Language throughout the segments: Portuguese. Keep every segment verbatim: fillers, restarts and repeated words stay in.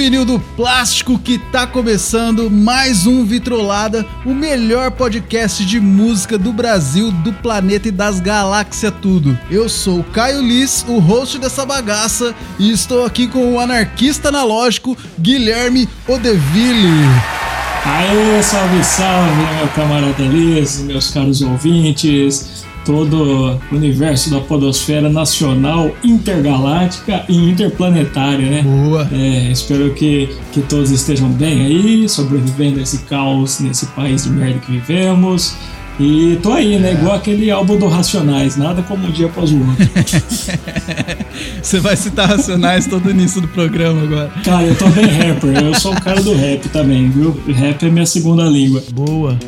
vinil do plástico que tá começando mais um Vitrolada, o melhor podcast de música do Brasil, do planeta e das galáxias tudo. Eu sou o Caio Liz, o host dessa bagaça, e estou aqui com o anarquista analógico Guilherme Odeville. Aê, salve, salve, meu camarada Liz, meus caros ouvintes, todo o universo da podosfera nacional, intergaláctica e interplanetária, né? Boa! É, espero que, que todos estejam bem aí, sobrevivendo a esse caos nesse país de merda que vivemos. E tô aí, né? É. Igual aquele álbum do Racionais, nada como um dia após o outro. Você vai citar Racionais todo início do programa agora. Cara, eu tô bem rapper, eu sou o cara do rap também, viu? Rap é minha segunda língua. Boa!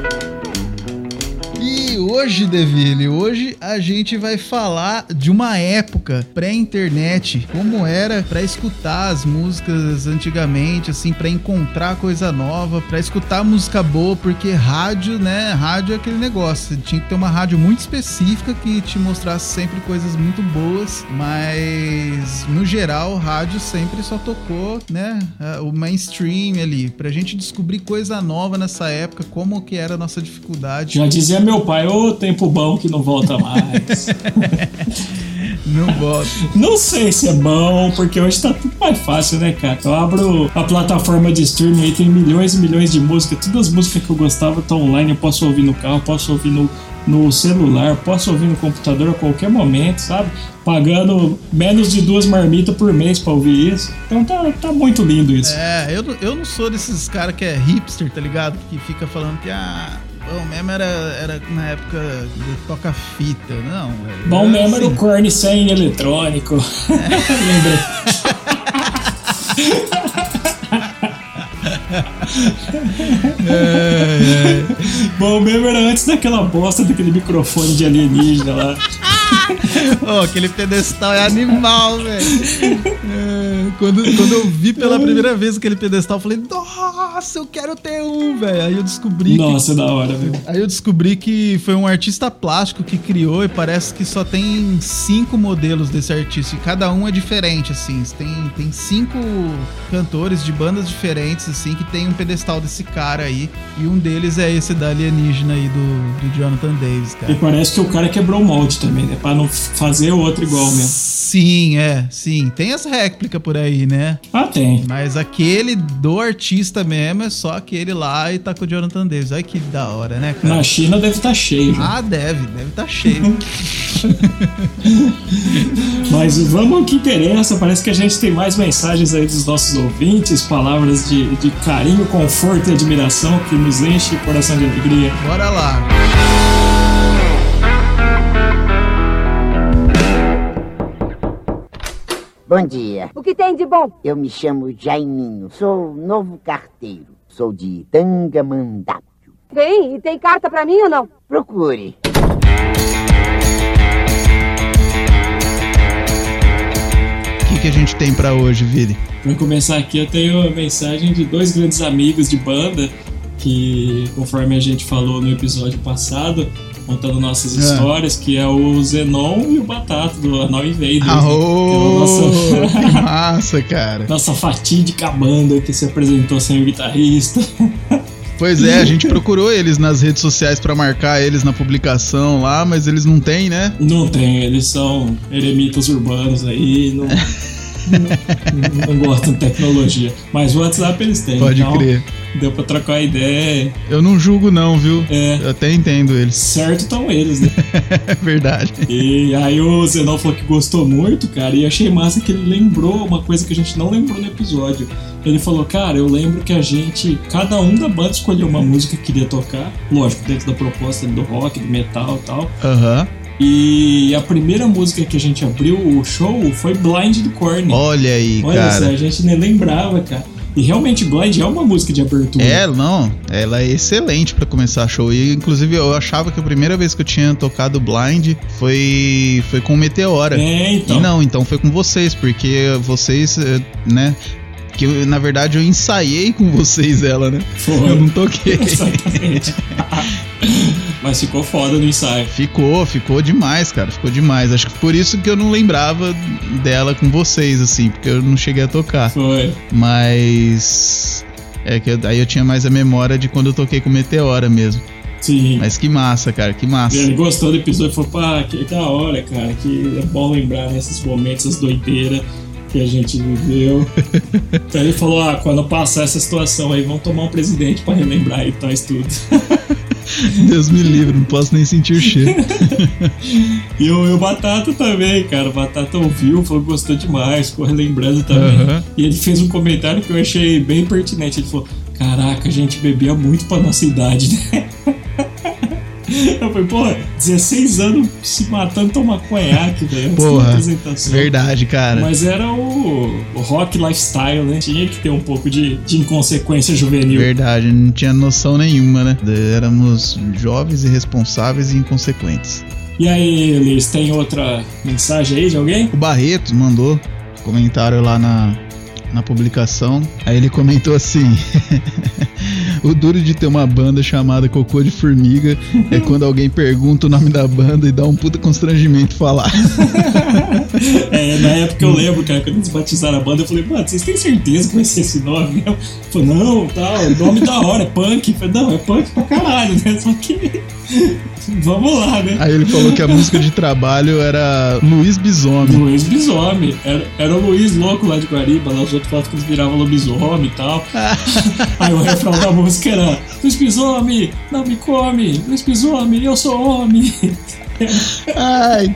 E hoje, Deville, hoje a gente vai falar de uma época pré-internet, como era pra escutar as músicas antigamente, assim, pra encontrar coisa nova, pra escutar música boa, porque rádio, né, rádio é aquele negócio, tinha que ter uma rádio muito específica que te mostrasse sempre coisas muito boas, mas no geral, rádio sempre só tocou, né, o mainstream ali, pra gente descobrir coisa nova nessa época, como que era a nossa dificuldade. Já dizia meu pai, ô tempo bom que não volta mais. Não volta. Não sei se é bom, porque hoje tá tudo mais fácil, né, cara? Eu abro a plataforma de streaming aí, tem milhões e milhões de músicas. Todas as músicas que eu gostava estão online. Eu posso ouvir no carro, posso ouvir no, no celular, posso ouvir no computador a qualquer momento, sabe? Pagando menos de duas marmitas por mês pra ouvir isso. Então tá, tá muito lindo isso. É, eu, eu não sou desses caras que é hipster, tá ligado? Que fica falando que ah, bom mesmo era, era na época do toca-fita. Não, velho. Bom era mesmo assim. era o corne sem eletrônico. É. Lembrei. É, é. Bom mesmo era antes daquela bosta daquele microfone de alienígena lá. Oh, aquele pedestal é animal, velho. É, quando, quando eu vi pela primeira vez aquele pedestal, eu falei, nossa, eu quero ter um, velho. Aí eu descobri Nossa, que... da hora, velho. Aí eu descobri que foi um artista plástico que criou e parece que só tem cinco modelos desse artista. E cada um é diferente, assim. Tem, tem cinco cantores de bandas diferentes, assim, que tem um pedestal desse cara aí. E um deles é esse da alienígena aí do, do Jonathan Davis, cara. E parece que o cara quebrou o molde também, né? Pra não fazer o outro igual mesmo. Sim, é, sim. Tem as réplicas por aí, né? Ah, tem. Mas aquele do artista mesmo é só aquele lá e tá com o Jonathan Davis. Olha que da hora, né, cara? Na China deve estar tá cheio. Já. Ah, deve, deve estar tá cheio. Mas vamos ao que interessa. Parece que a gente tem mais mensagens aí dos nossos ouvintes, palavras de, de carinho, conforto e admiração que nos enche o coração de alegria. Bora lá. Bom dia. O que tem de bom? Eu me chamo Jaiminho, sou novo carteiro. Sou de Tangamandapio. Tem, e tem carta pra mim ou não? Procure. O que, que a gente tem pra hoje, Vili? Pra começar aqui, eu tenho a mensagem de dois grandes amigos de banda que, conforme a gente falou no episódio passado, contando nossas é. histórias, que é o Zenon e o Batata do Anal Invaders. Ah, né? oh, nossa... que massa, cara. Nossa fatídica banda que se apresentou sem o guitarrista. Pois é, a gente procurou eles nas redes sociais pra marcar eles na publicação lá, mas eles não têm, né? Não tem, eles são eremitas urbanos aí, não... não, não gostam de tecnologia. Mas o WhatsApp eles têm. Pode então crer. Deu pra trocar ideia. Eu não julgo não, viu? É. Eu até entendo eles. Certo estão eles, né? É verdade. E aí o Zenon falou que gostou muito, cara, e achei massa que ele lembrou uma coisa que a gente não lembrou no episódio. Ele falou, cara, eu lembro que a gente, cada um da banda escolheu uma música que queria tocar, lógico, dentro da proposta do rock, do metal e tal. Aham. Uhum. E a primeira música que a gente abriu o show foi Blind do Korn. Olha aí, Olha cara. Olha só, a gente nem lembrava, cara. E realmente Blind é uma música de abertura. É, não, ela é excelente pra começar show. E inclusive eu achava que a primeira vez que eu tinha tocado Blind foi, foi com Meteora. É, então. E não, então foi com vocês, porque vocês, né... Que eu, na verdade eu ensaiei com vocês ela, né? Foi. Eu não toquei. Exatamente. Mas ficou foda no ensaio. Ficou, ficou demais, cara. Ficou demais. Acho que por isso que eu não lembrava dela com vocês, assim, porque eu não cheguei a tocar. Foi. Mas... É que eu, aí eu tinha mais a memória de quando eu toquei com Meteora mesmo. Sim. Mas que massa, cara, que massa. E ele gostou do episódio e falou, pá, que da hora, cara, que é bom lembrar nesses momentos, as doideiras que a gente viveu. Então ele falou, ah, quando passar essa situação aí, vamos tomar um presidente pra relembrar e tal, isso tudo. Deus me livre, não posso nem sentir o cheiro. E o, e o Batata também, cara, o Batata ouviu, falou que gostou demais, ficou relembrando também. Uhum. E ele fez um comentário que eu achei bem pertinente, ele falou, caraca, a gente bebia muito pra nossa idade, né? Eu falei, porra, dezesseis anos se matando tomar conhaque, velho. Porra, verdade, cara. Mas era o, o rock lifestyle, né? Tinha que ter um pouco de, de inconsequência juvenil. Verdade, não tinha noção nenhuma, né? Éramos jovens, irresponsáveis e inconsequentes. E aí, Liz, tem outra mensagem aí de alguém? O Barreto mandou comentário lá na... na publicação, aí ele comentou assim: o duro de ter uma banda chamada Cocô de Formiga é quando alguém pergunta o nome da banda e dá um puta constrangimento falar. É, na época eu lembro, cara, quando eles batizaram a banda, eu falei, mano, vocês têm certeza que vai ser esse nome mesmo? Ele falou, não, tal, o nome da hora, é punk. Eu falei, não, é punk pra caralho, né? Só que vamos lá, né? Aí ele falou que a música de trabalho era Luiz Bisome. Luiz Bisome. Era, era o Luiz louco lá de Guariba, lá os outros falavam que eles viravam lobisomem e tal. Aí o refrão da música era Luiz Bisome, não me come, Luiz Bisome, eu sou homem. Ai,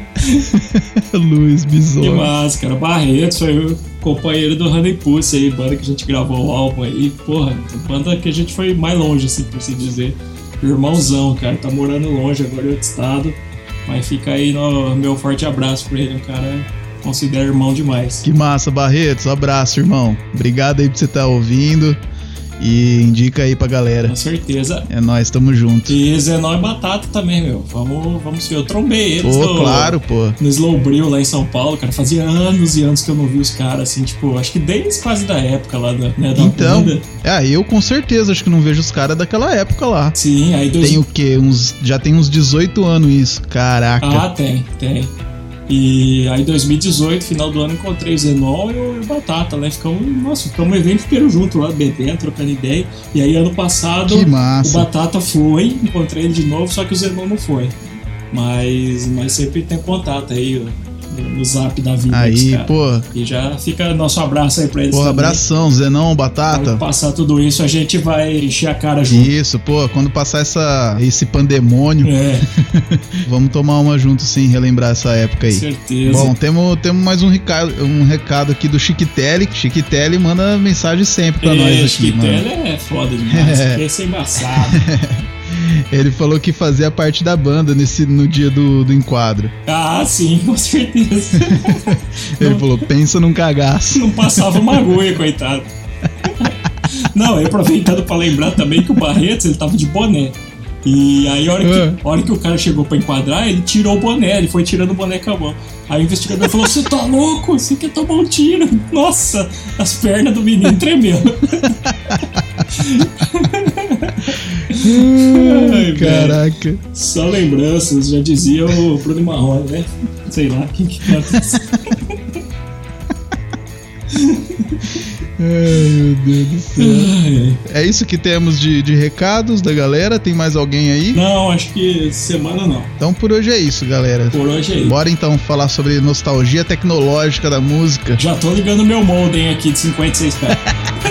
Luiz Bisome. Que massa, cara. Barreto foi o companheiro do Honey Pussy aí, banda que a gente gravou o álbum aí. Porra, banda que a gente foi mais longe, assim, por assim dizer. Irmãozão, cara, tá morando longe agora em outro estado, mas fica aí no meu forte abraço pra ele, o cara considera irmão demais. Que massa, Barretos, abraço, irmão. Obrigado aí por você estar ouvindo e indica aí pra galera. Com certeza. É nóis, tamo junto. E Zenon e Batata também, meu. Vamos, vamos ver. Eu trombei eles. Pô, no, claro, pô. No Slowbril lá em São Paulo, cara. Fazia anos e anos que eu não vi os caras, assim, tipo, acho que desde quase da época lá da, né, da então, banda. É, eu com certeza acho que não vejo os caras daquela época lá. Sim, aí... Dois... Tem o quê? Uns, já tem uns dezoito anos isso. Caraca. Ah, tem, tem. E aí em dois mil e dezoito, final do ano, encontrei o Zenon e o Batata, né? Ficamos, nossa, ficamos um evento inteiro junto lá, bebendo, trocando ideia. E aí ano passado que massa. O Batata foi, encontrei ele de novo, só que o Zenon não foi. Mas, mas sempre tem contato aí, ó, no zap da vida. Aí, cara. Pô. E já fica nosso abraço aí pra eles. Pô, também. Abração, Zenon, Batata. Quando passar tudo isso, a gente vai encher a cara junto. Isso, pô, quando passar essa, esse pandemônio, é. Vamos tomar uma junto sim, relembrar essa época aí. Com certeza. Bom, temos, temos mais um recado, um recado aqui do Chiquitelli. Chiquitelli manda mensagem sempre pra é, nós aqui, Chiquitelli mano. é foda demais, é. Esse é embaçado. Ele falou que fazia parte da banda nesse, no dia do, do enquadro. Ah, sim, com certeza. Ele não, falou, pensa num cagaço. Não passava uma agulha, coitado. Não, e aproveitando pra lembrar também que o Barretos, ele tava de boné. E aí a hora, que, a hora que o cara chegou pra enquadrar, ele tirou o boné, ele foi tirando o boné com a mão. Aí o investigador falou, você tá louco? Você quer tomar um tiro? Nossa, as pernas do menino tremeu. Ai, caraca. Véio. Só lembranças, já dizia o Bruno Marrone, né? Sei lá, quem que canta isso? Ai, meu Deus do céu. Ai, ai. É isso que temos de, de recados da galera? Tem mais alguém aí? Não, acho que semana não. Então por hoje é isso, galera. Por hoje é isso. Bora então falar sobre nostalgia tecnológica da música. Já tô ligando meu modem aqui de cinquenta e seis K.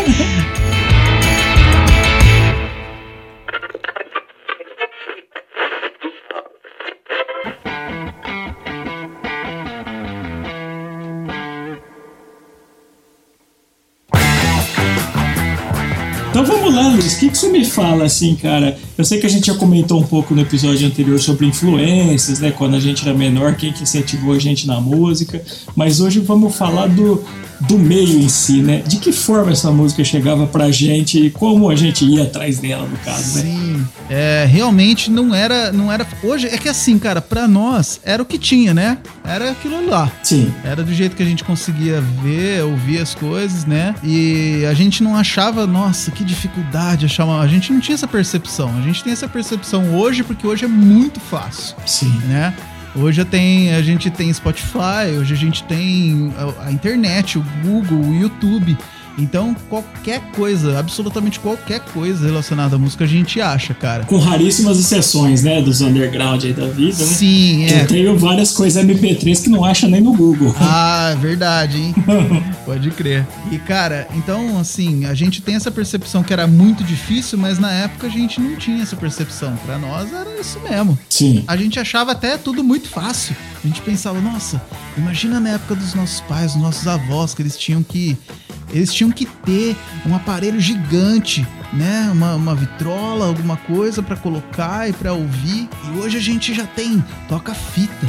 Então vamos lá, Luiz, o que, que você me fala assim, cara? Eu sei que a gente já comentou um pouco no episódio anterior sobre influências, né? Quando a gente era menor, quem que incentivou a gente na música. Mas hoje vamos falar do, do meio em si, né? De que forma essa música chegava pra gente e como a gente ia atrás dela, no caso, né? Sim, é, realmente não era, não era... Hoje, é que assim, cara, pra nós, era o que tinha, né? Era aquilo lá. Sim. Era do jeito que a gente conseguia ver, ouvir as coisas, né? E a gente não achava, nossa, que dificuldade achar uma... A gente não tinha essa percepção. A gente tem essa percepção hoje porque hoje é muito fácil. Sim. Né? Hoje tem, a gente tem Spotify, hoje a gente tem a, a internet, o Google, o YouTube. Então, qualquer coisa, absolutamente qualquer coisa relacionada à música a gente acha, cara. Com raríssimas exceções, né? Dos underground aí da vida, né? Sim, é. Eu tenho várias coisas M P três que não acha nem no Google. Ah, verdade, hein? Pode crer. E, cara, então, assim, a gente tem essa percepção que era muito difícil, mas na época a gente não tinha essa percepção. Pra nós era isso mesmo. Sim. A gente achava até tudo muito fácil. A gente pensava, nossa, imagina na época dos nossos pais, dos nossos avós, que eles tinham que... Eles tinham que ter um aparelho gigante, né? Uma, uma vitrola, alguma coisa pra colocar e pra ouvir. E hoje a gente já tem toca-fita.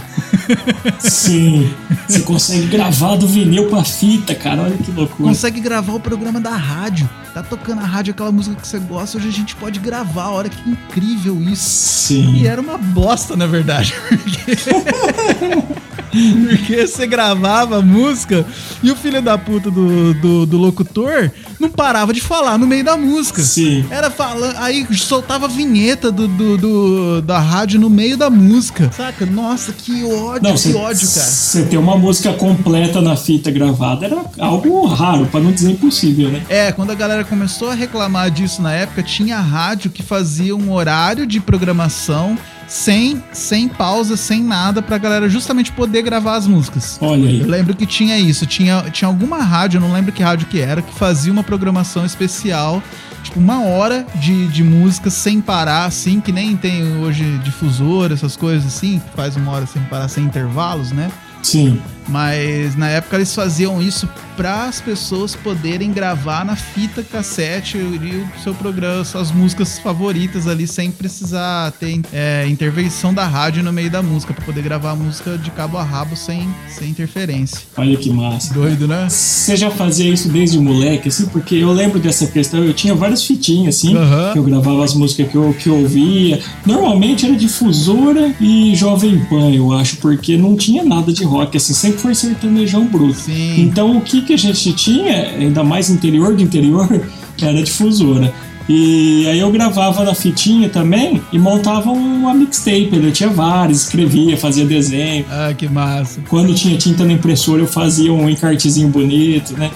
Sim. Você consegue gravar do vinil pra fita, cara. Olha que loucura. Consegue gravar o programa da rádio. Tá tocando a rádio, aquela música que você gosta. Hoje a gente pode gravar. Olha que incrível isso. Sim. E era uma bosta, na verdade. Porque... Porque você gravava a música e o filho da puta do, do, do locutor não parava de falar no meio da música. Sim. Era falando, aí soltava a vinheta do, do, do, da rádio no meio da música. Saca? Nossa, que ódio, não, que cê, ódio, cara. Você ter uma música completa na fita gravada era algo raro, pra não dizer impossível, né? É, quando a galera começou a reclamar disso na época, tinha rádio que fazia um horário de programação sem, sem pausa, sem nada, pra galera justamente poder gravar as músicas. Olha aí. Eu lembro que tinha isso, tinha, tinha alguma rádio, eu não lembro que rádio que era, que fazia uma programação especial, tipo uma hora de, de música sem parar, assim, que nem tem hoje difusor, essas coisas assim, que faz uma hora sem parar, sem intervalos, né? Sim. Mas na época eles faziam isso para as pessoas poderem gravar na fita cassete o seu programa, suas músicas favoritas ali, sem precisar ter é, intervenção da rádio no meio da música, para poder gravar a música de cabo a rabo sem, sem interferência. Olha que massa. Doido, né? Você já fazia isso desde moleque, assim? Porque eu lembro dessa questão, eu tinha várias fitinhas, assim, uhum. que eu gravava as músicas que eu, que eu ouvia. Normalmente era difusora e Jovem Pan, eu acho, porque não tinha nada de rock, assim, sempre foi sertanejão bruto. Sim. Então o que, que a gente tinha, ainda mais interior do interior, era difusora. E aí eu gravava na fitinha também e montava uma mixtape. Eu tinha várias, escrevia, fazia desenho. Ah, que massa. Quando tinha tinta na impressora eu fazia um encartezinho bonito, né?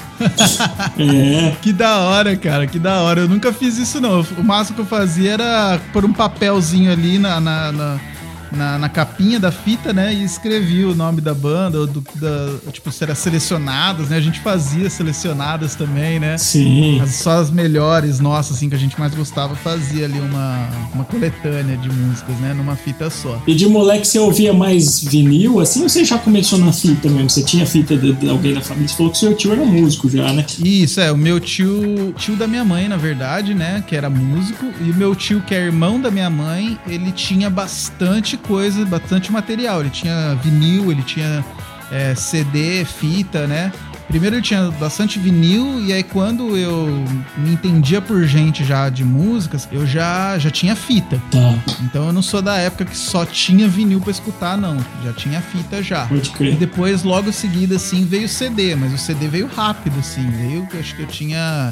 É. Que da hora, cara, que da hora. Eu nunca fiz isso não. O máximo que eu fazia era pôr um papelzinho ali na... na, na... Na, na capinha da fita, né, e escrevia o nome da banda, ou do, da, tipo, se era selecionadas, né, a gente fazia selecionadas também, né. Sim. As, só as melhores nossas, assim, que a gente mais gostava, fazia ali uma, uma coletânea de músicas, né, numa fita só. E de moleque você ouvia mais vinil, assim, ou você já começou na fita mesmo? Você tinha fita de, de alguém da família? Você falou que seu tio era músico já, né? Isso, é, o meu tio, tio da minha mãe, na verdade, né, que era músico, e o meu tio, que é irmão da minha mãe, ele tinha bastante coisa, bastante material. Ele tinha vinil, ele tinha é, C D, fita, né? Primeiro ele tinha bastante vinil, e aí quando eu me entendia por gente já de músicas, eu já, já tinha fita. Tá. Então eu não sou da época que só tinha vinil pra escutar, não. Já tinha fita já. Pode crer. E depois, logo em seguida, assim, veio o C D, mas o C D veio rápido, assim. Veio, acho que eu tinha...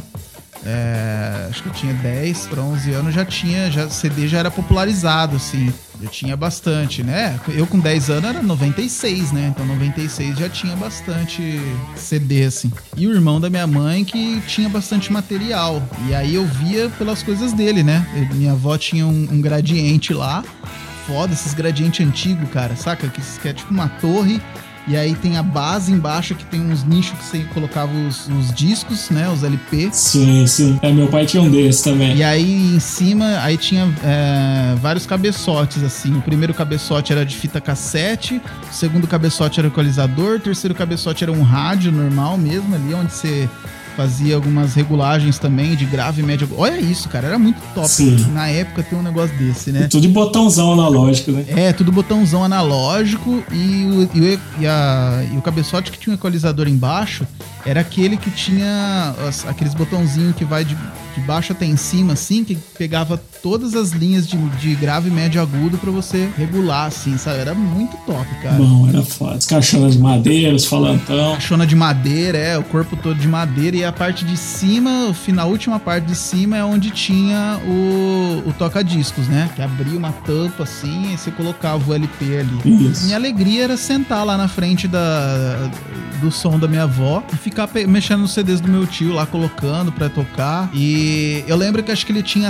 É, acho que eu tinha dez para onze anos, já tinha, já, C D já era popularizado, assim, já tinha bastante, né? Eu com dez anos era noventa e seis, né? Então noventa e seis já tinha bastante C D, assim. E o irmão da minha mãe que tinha bastante material, e aí eu via pelas coisas dele, né? Minha avó tinha um, um gradiente lá, foda, esses gradientes antigos, cara, saca? Que, que é tipo uma torre. E aí tem a base embaixo, que tem uns nichos que você colocava os, os discos, né? Os L P. Sim, sim. É, meu pai tinha um desses também. E aí em cima, aí tinha é, vários cabeçotes, assim. O primeiro cabeçote era de fita cassete, o segundo cabeçote era equalizador, o terceiro cabeçote era um rádio normal mesmo, ali onde você fazia algumas regulagens também de grave, médio. Olha isso, cara, era muito top. Sim. Na época ter um negócio desse, né? E tudo de botãozão analógico, né? É, tudo botãozão analógico e o, e o, e a, e o cabeçote que tinha um equalizador embaixo era aquele que tinha as, aqueles botãozinhos que vai de, de baixo até em cima, assim, que pegava todas as linhas de, de grave, médio e agudo pra você regular, assim, sabe? Era muito top, cara. Bom, era foda. As caixonas de madeira, os falantão. Caixona de madeira, é, o corpo todo de madeira e a parte de cima, o final, a última parte de cima é onde tinha o, o toca-discos, né? Que abria uma tampa assim e você colocava o L P ali. Isso. Minha alegria era sentar lá na frente da, do som da minha avó e ficar pe- mexendo nos C Ds do meu tio lá, colocando pra tocar. E eu lembro que acho que ele tinha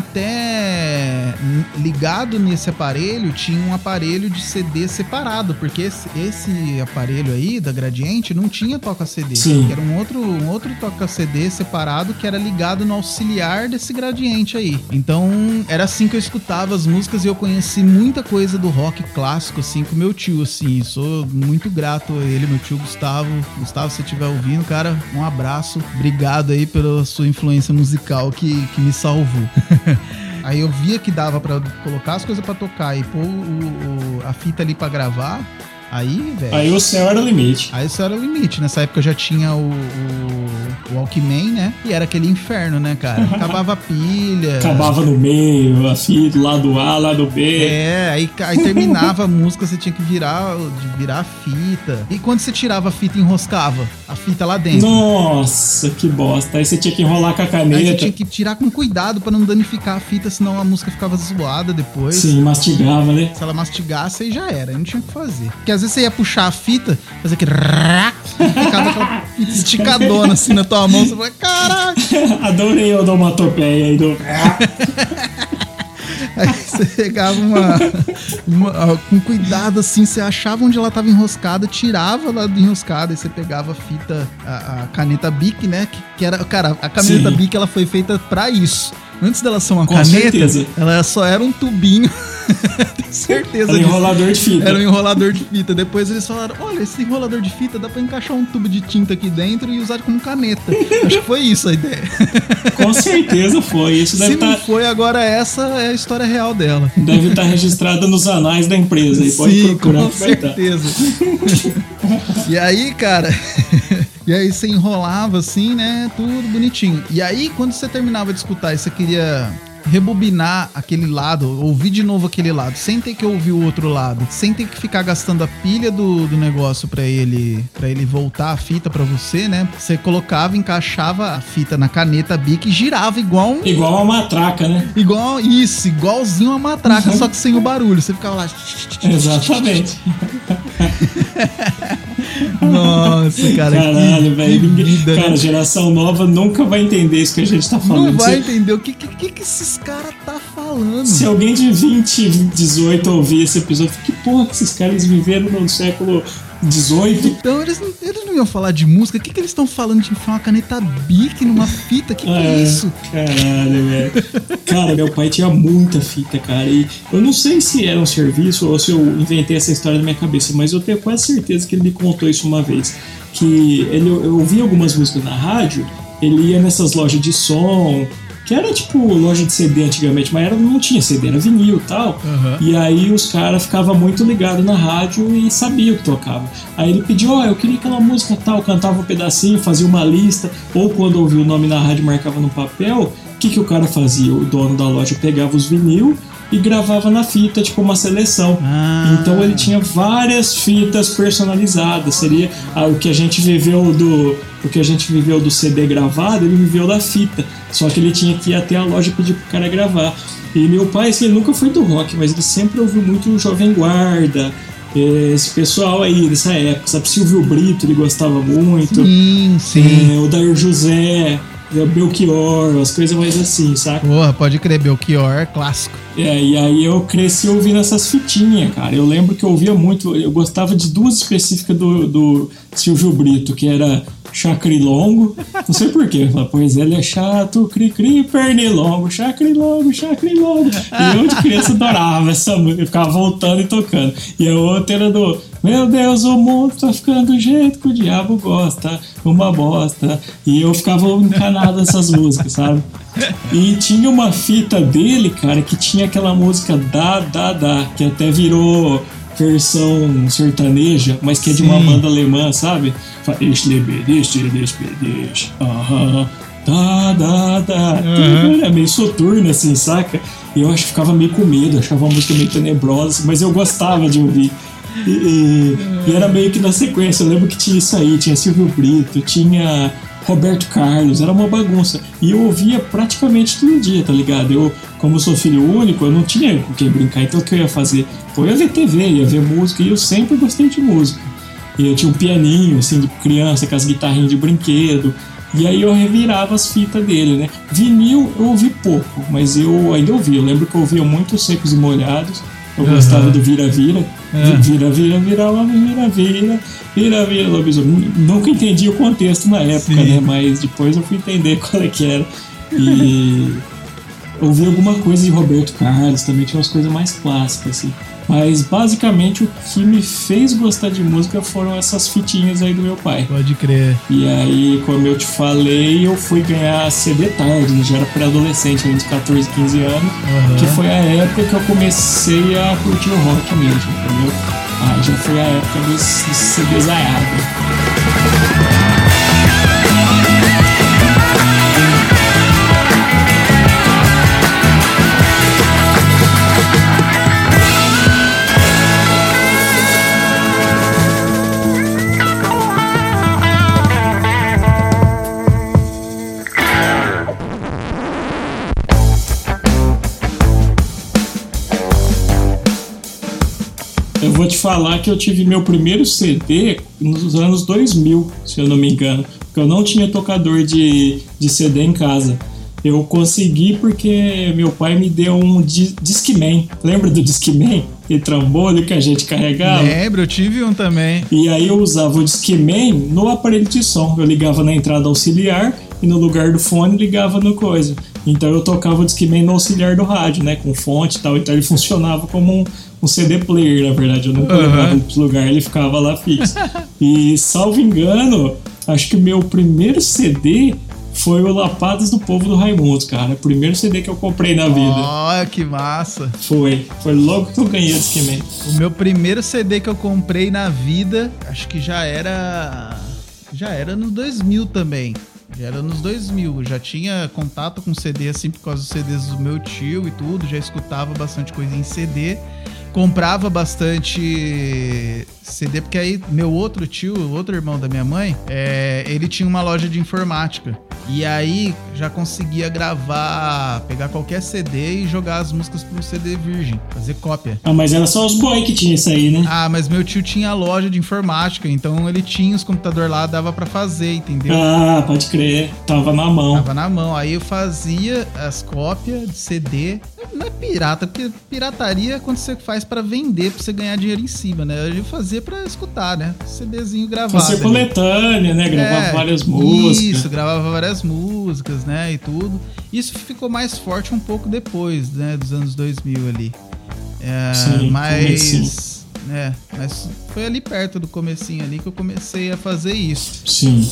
até ligado nesse aparelho, tinha um aparelho de C D separado, porque esse, esse aparelho aí da Gradiente não tinha toca-C D. Sim. Era um outro, um outro toca-C D separado que era ligado no auxiliar desse Gradiente aí. Então era assim que eu escutava as músicas e eu conheci muita coisa do rock clássico assim com meu tio, assim. Sou muito grato a ele, meu tio Gustavo. Gustavo, se você estiver ouvindo, cara, um abraço. Obrigado aí pela sua influência musical que, que me salvou. Aí eu via que dava pra colocar as coisas pra tocar e pôr o, o, a fita ali pra gravar. Aí, velho. Aí o céu era o limite. Aí isso era o limite. Nessa época eu já tinha o, o, o Walkman, né? E era aquele inferno, né, cara? Acabava a pilha. Acabava no meio, a fita, lado A, lado B. É, aí, aí terminava a música, você tinha que virar, de virar a fita. E quando você tirava a fita, enroscava a fita lá dentro. Nossa, que bosta. Aí você tinha que enrolar com a caneta. Aí você tinha que tirar com cuidado pra não danificar a fita, senão a música ficava zoada depois. Sim, mastigava, né? Se ela mastigasse, aí já era, aí não tinha o que fazer. Porque às vezes você ia puxar a fita, fazer aquele e ficava aquela fita esticadona assim na tua mão, você fala, caraca! Adorei a onomatopeia aí do... Aí você pegava uma, uma... Com cuidado assim, você achava onde ela tava enroscada, tirava ela enroscada, e você pegava a fita, a, a caneta Bic, né? Que, que era, cara, a caneta Sim. Bic ela foi feita pra isso. Antes dela ser uma Com caneta, certeza. ela só era um tubinho. Tenho certeza Era um disso. enrolador de fita. Era um enrolador de fita. Depois eles falaram, olha, esse enrolador de fita dá pra encaixar um tubo de tinta aqui dentro e usar como caneta. Acho que foi isso a ideia. Com certeza foi. Isso deve Se não tá... foi, agora essa é a história real dela. Deve estar registrada nos anais da empresa. Aí pode Sim, procurar com que vai estar. certeza. E aí, cara... E aí você enrolava assim, né? Tudo bonitinho. E aí, quando você terminava de escutar e você queria rebobinar aquele lado, ouvir de novo aquele lado, sem ter que ouvir o outro lado, sem ter que ficar gastando a pilha do, do negócio pra ele, pra ele voltar a fita pra você, né? Você colocava, encaixava a fita na caneta Bic e girava igual um... Igual uma matraca, né? Igual, isso, igualzinho uma matraca, só que sem o barulho. Você ficava lá... Exatamente. Nossa, cara. Caralho, velho. vida, Cara, né? geração nova nunca vai entender isso que a gente tá falando. Não vai Se- entender o que, que, que que esses caras tá falando. Se alguém de vinte, dezoito ouvir esse episódio, que porra que esses caras viveram no século dezoito? Então, eles, não- eles não iam falar de música. O que, que eles estão falando de enfiar uma caneta Bic numa fita? Que que é isso? Caralho, velho. Cara, meu pai tinha muita fita, cara. E eu não sei se era um serviço ou se eu inventei essa história na minha cabeça, mas eu tenho quase certeza que ele me contou isso uma vez. Que ele, eu ouvia algumas músicas na rádio, ele ia nessas lojas de som, que era tipo loja de C D antigamente, mas era, não tinha C D, era vinil e tal. Uhum. E aí os caras ficavam muito ligados na rádio e sabiam o que tocava. Aí ele pediu, ó, oh, eu queria aquela música tal, cantava um pedacinho, fazia uma lista, ou quando ouvia o nome na rádio marcava no papel. O que, que o cara fazia? O dono da loja pegava os vinil e gravava na fita, tipo uma seleção. Ah. Então ele tinha várias fitas personalizadas. Seria ah, o que a gente viveu do o que a gente viveu do C D gravado, ele viveu da fita. Só que ele tinha que ir até a loja pedir pro cara gravar. E meu pai, assim, ele nunca foi do rock, mas ele sempre ouviu muito o Jovem Guarda, esse pessoal aí dessa época, sabe? Silvio Brito, ele gostava muito. Sim, sim. É, o Dair José, o Belchior, as coisas mais assim, saca? Porra, pode crer, Belchior, clássico. É, e aí eu cresci ouvindo essas fitinhas, cara. Eu lembro que eu ouvia muito, eu gostava de duas específicas do, do Silvio Brito, que era chacrilongo. Não sei porquê. Pois ele é chato, cri-cri, pernilongo, chacrilongo, chacrilongo. E eu de criança adorava essa música. Eu ficava voltando e tocando. E a outra era do... Meu Deus, o mundo tá ficando do jeito que o diabo gosta. Uma bosta. E eu ficava encanado nessas músicas, sabe? E tinha uma fita dele, cara, que tinha aquela música Da, Da, Da, que até virou versão sertaneja, mas que é de Sim. uma banda alemã, sabe? Aham. Da, da, da. Uhum. É meio soturno, assim, saca? E eu acho que ficava meio com medo, achava a música meio tenebrosa, mas eu gostava de ouvir. E, e, e era meio que na sequência. Eu lembro que tinha isso aí, tinha Silvio Brito, tinha Roberto Carlos, era uma bagunça. E eu ouvia praticamente todo dia, tá ligado? Eu, como sou filho único, eu não tinha com quem brincar, então o que eu ia fazer? Eu ia ver T V, ia ver música, e eu sempre gostei de música. E eu tinha um pianinho, assim, de criança, com as guitarrinhas de brinquedo. E aí eu revirava as fitas dele, né? Vinil eu ouvi pouco, mas eu ainda ouvi. Eu lembro que eu ouvia muito Secos e Molhados. Eu uhum. gostava do Vira-Vira. É. Vira, vira, vira, vira, vira, vira, vira, lobisomem. Nunca entendi o contexto na época, Sim. né? Mas depois eu fui entender qual é que era. E ouvi alguma coisa de Roberto Carlos, também tinha umas coisas mais clássicas, assim. Mas basicamente o que me fez gostar de música foram essas fitinhas aí do meu pai. Pode crer. E aí, como eu te falei, eu fui ganhar C D tarde, já era pré-adolescente, uns catorze, quinze anos, uhum. que foi a época que eu comecei a curtir o rock mesmo, entendeu? Ah, já foi a época dos, dos C Ds aiados. Eu vou te falar que eu tive meu primeiro C D nos anos dois mil, se eu não me engano, porque eu não tinha tocador de, de C D em casa. Eu consegui porque meu pai me deu um di- Discman. Lembra do Discman? E trambolho que a gente carregava? Lembro, eu tive um também. E aí eu usava o Discman no aparelho de som. Eu ligava na entrada auxiliar e no lugar do fone ligava no coisa. Então eu tocava o Discman no auxiliar do rádio, né? Com fonte e tal. Então ele funcionava como um, um C D player, na verdade. Eu nunca uhum. levava ele pro lugar, ele ficava lá fixo. E, salvo engano, acho que o meu primeiro C D foi o Lapadas do Povo do Raimundos, cara. O primeiro C D que eu comprei na vida. Olha, que massa. Foi. Foi logo que eu ganhei o Discman. O meu primeiro C D que eu comprei na vida, acho que já era... Já era nos dois mil também. Já era nos dois mil. Já tinha contato com C D, assim, por causa dos C Ds do meu tio e tudo. Já escutava bastante coisa em C D. Comprava bastante C D, porque aí meu outro tio, o outro irmão da minha mãe, é, ele tinha uma loja de informática. E aí já conseguia gravar, pegar qualquer C D e jogar as músicas pro C D virgem, fazer cópia. Ah, mas era só os boy que tinha isso aí, né? Ah, mas meu tio tinha loja de informática, então ele tinha os computadores lá, dava pra fazer, entendeu? Ah, pode crer. Tava na mão. Tava na mão. Aí eu fazia as cópias de C D. Não é pirata, porque pirataria é quando você faz pra vender, pra você ganhar dinheiro em cima, né? Eu fazia pra escutar, né? CDzinho gravado. Fazer coletânea, né? Gravava é, várias músicas. Isso, gravava várias músicas, né? E tudo. Isso ficou mais forte um pouco depois, né? Dos anos dois mil ali. É, Sim, mas... É, mas foi ali perto do comecinho ali que eu comecei a fazer isso. Sim.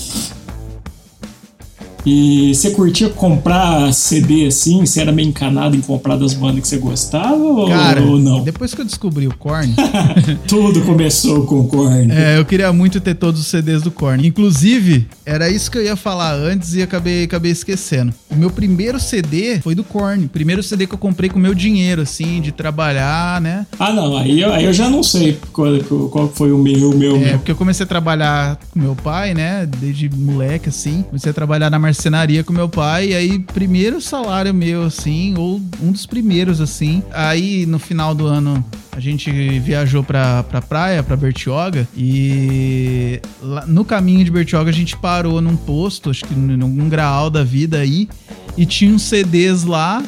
E você curtia comprar C D assim? Você era meio encanado em comprar das bandas que você gostava? Cara, ou não? Depois que eu descobri o Korn... Tudo começou com o Korn. É, eu queria muito ter todos os C Ds do Korn. Inclusive, era isso que eu ia falar antes e acabei, acabei esquecendo. O meu primeiro C D foi do Korn. Primeiro C D que eu comprei com meu dinheiro, assim, de trabalhar, né? Ah, não. Aí eu, aí eu já não sei qual, qual foi o meu, o meu. É, meu. porque eu comecei a trabalhar com meu pai, né? Desde moleque, assim. Comecei a trabalhar na marcenaria com meu pai. E aí, primeiro salário meu, assim, ou um dos primeiros, assim. Aí, no final do ano, a gente viajou pra, pra praia, pra Bertioga. E lá, no caminho de Bertioga, a gente parou num posto, acho que num graal da vida aí. E tinha uns C Ds lá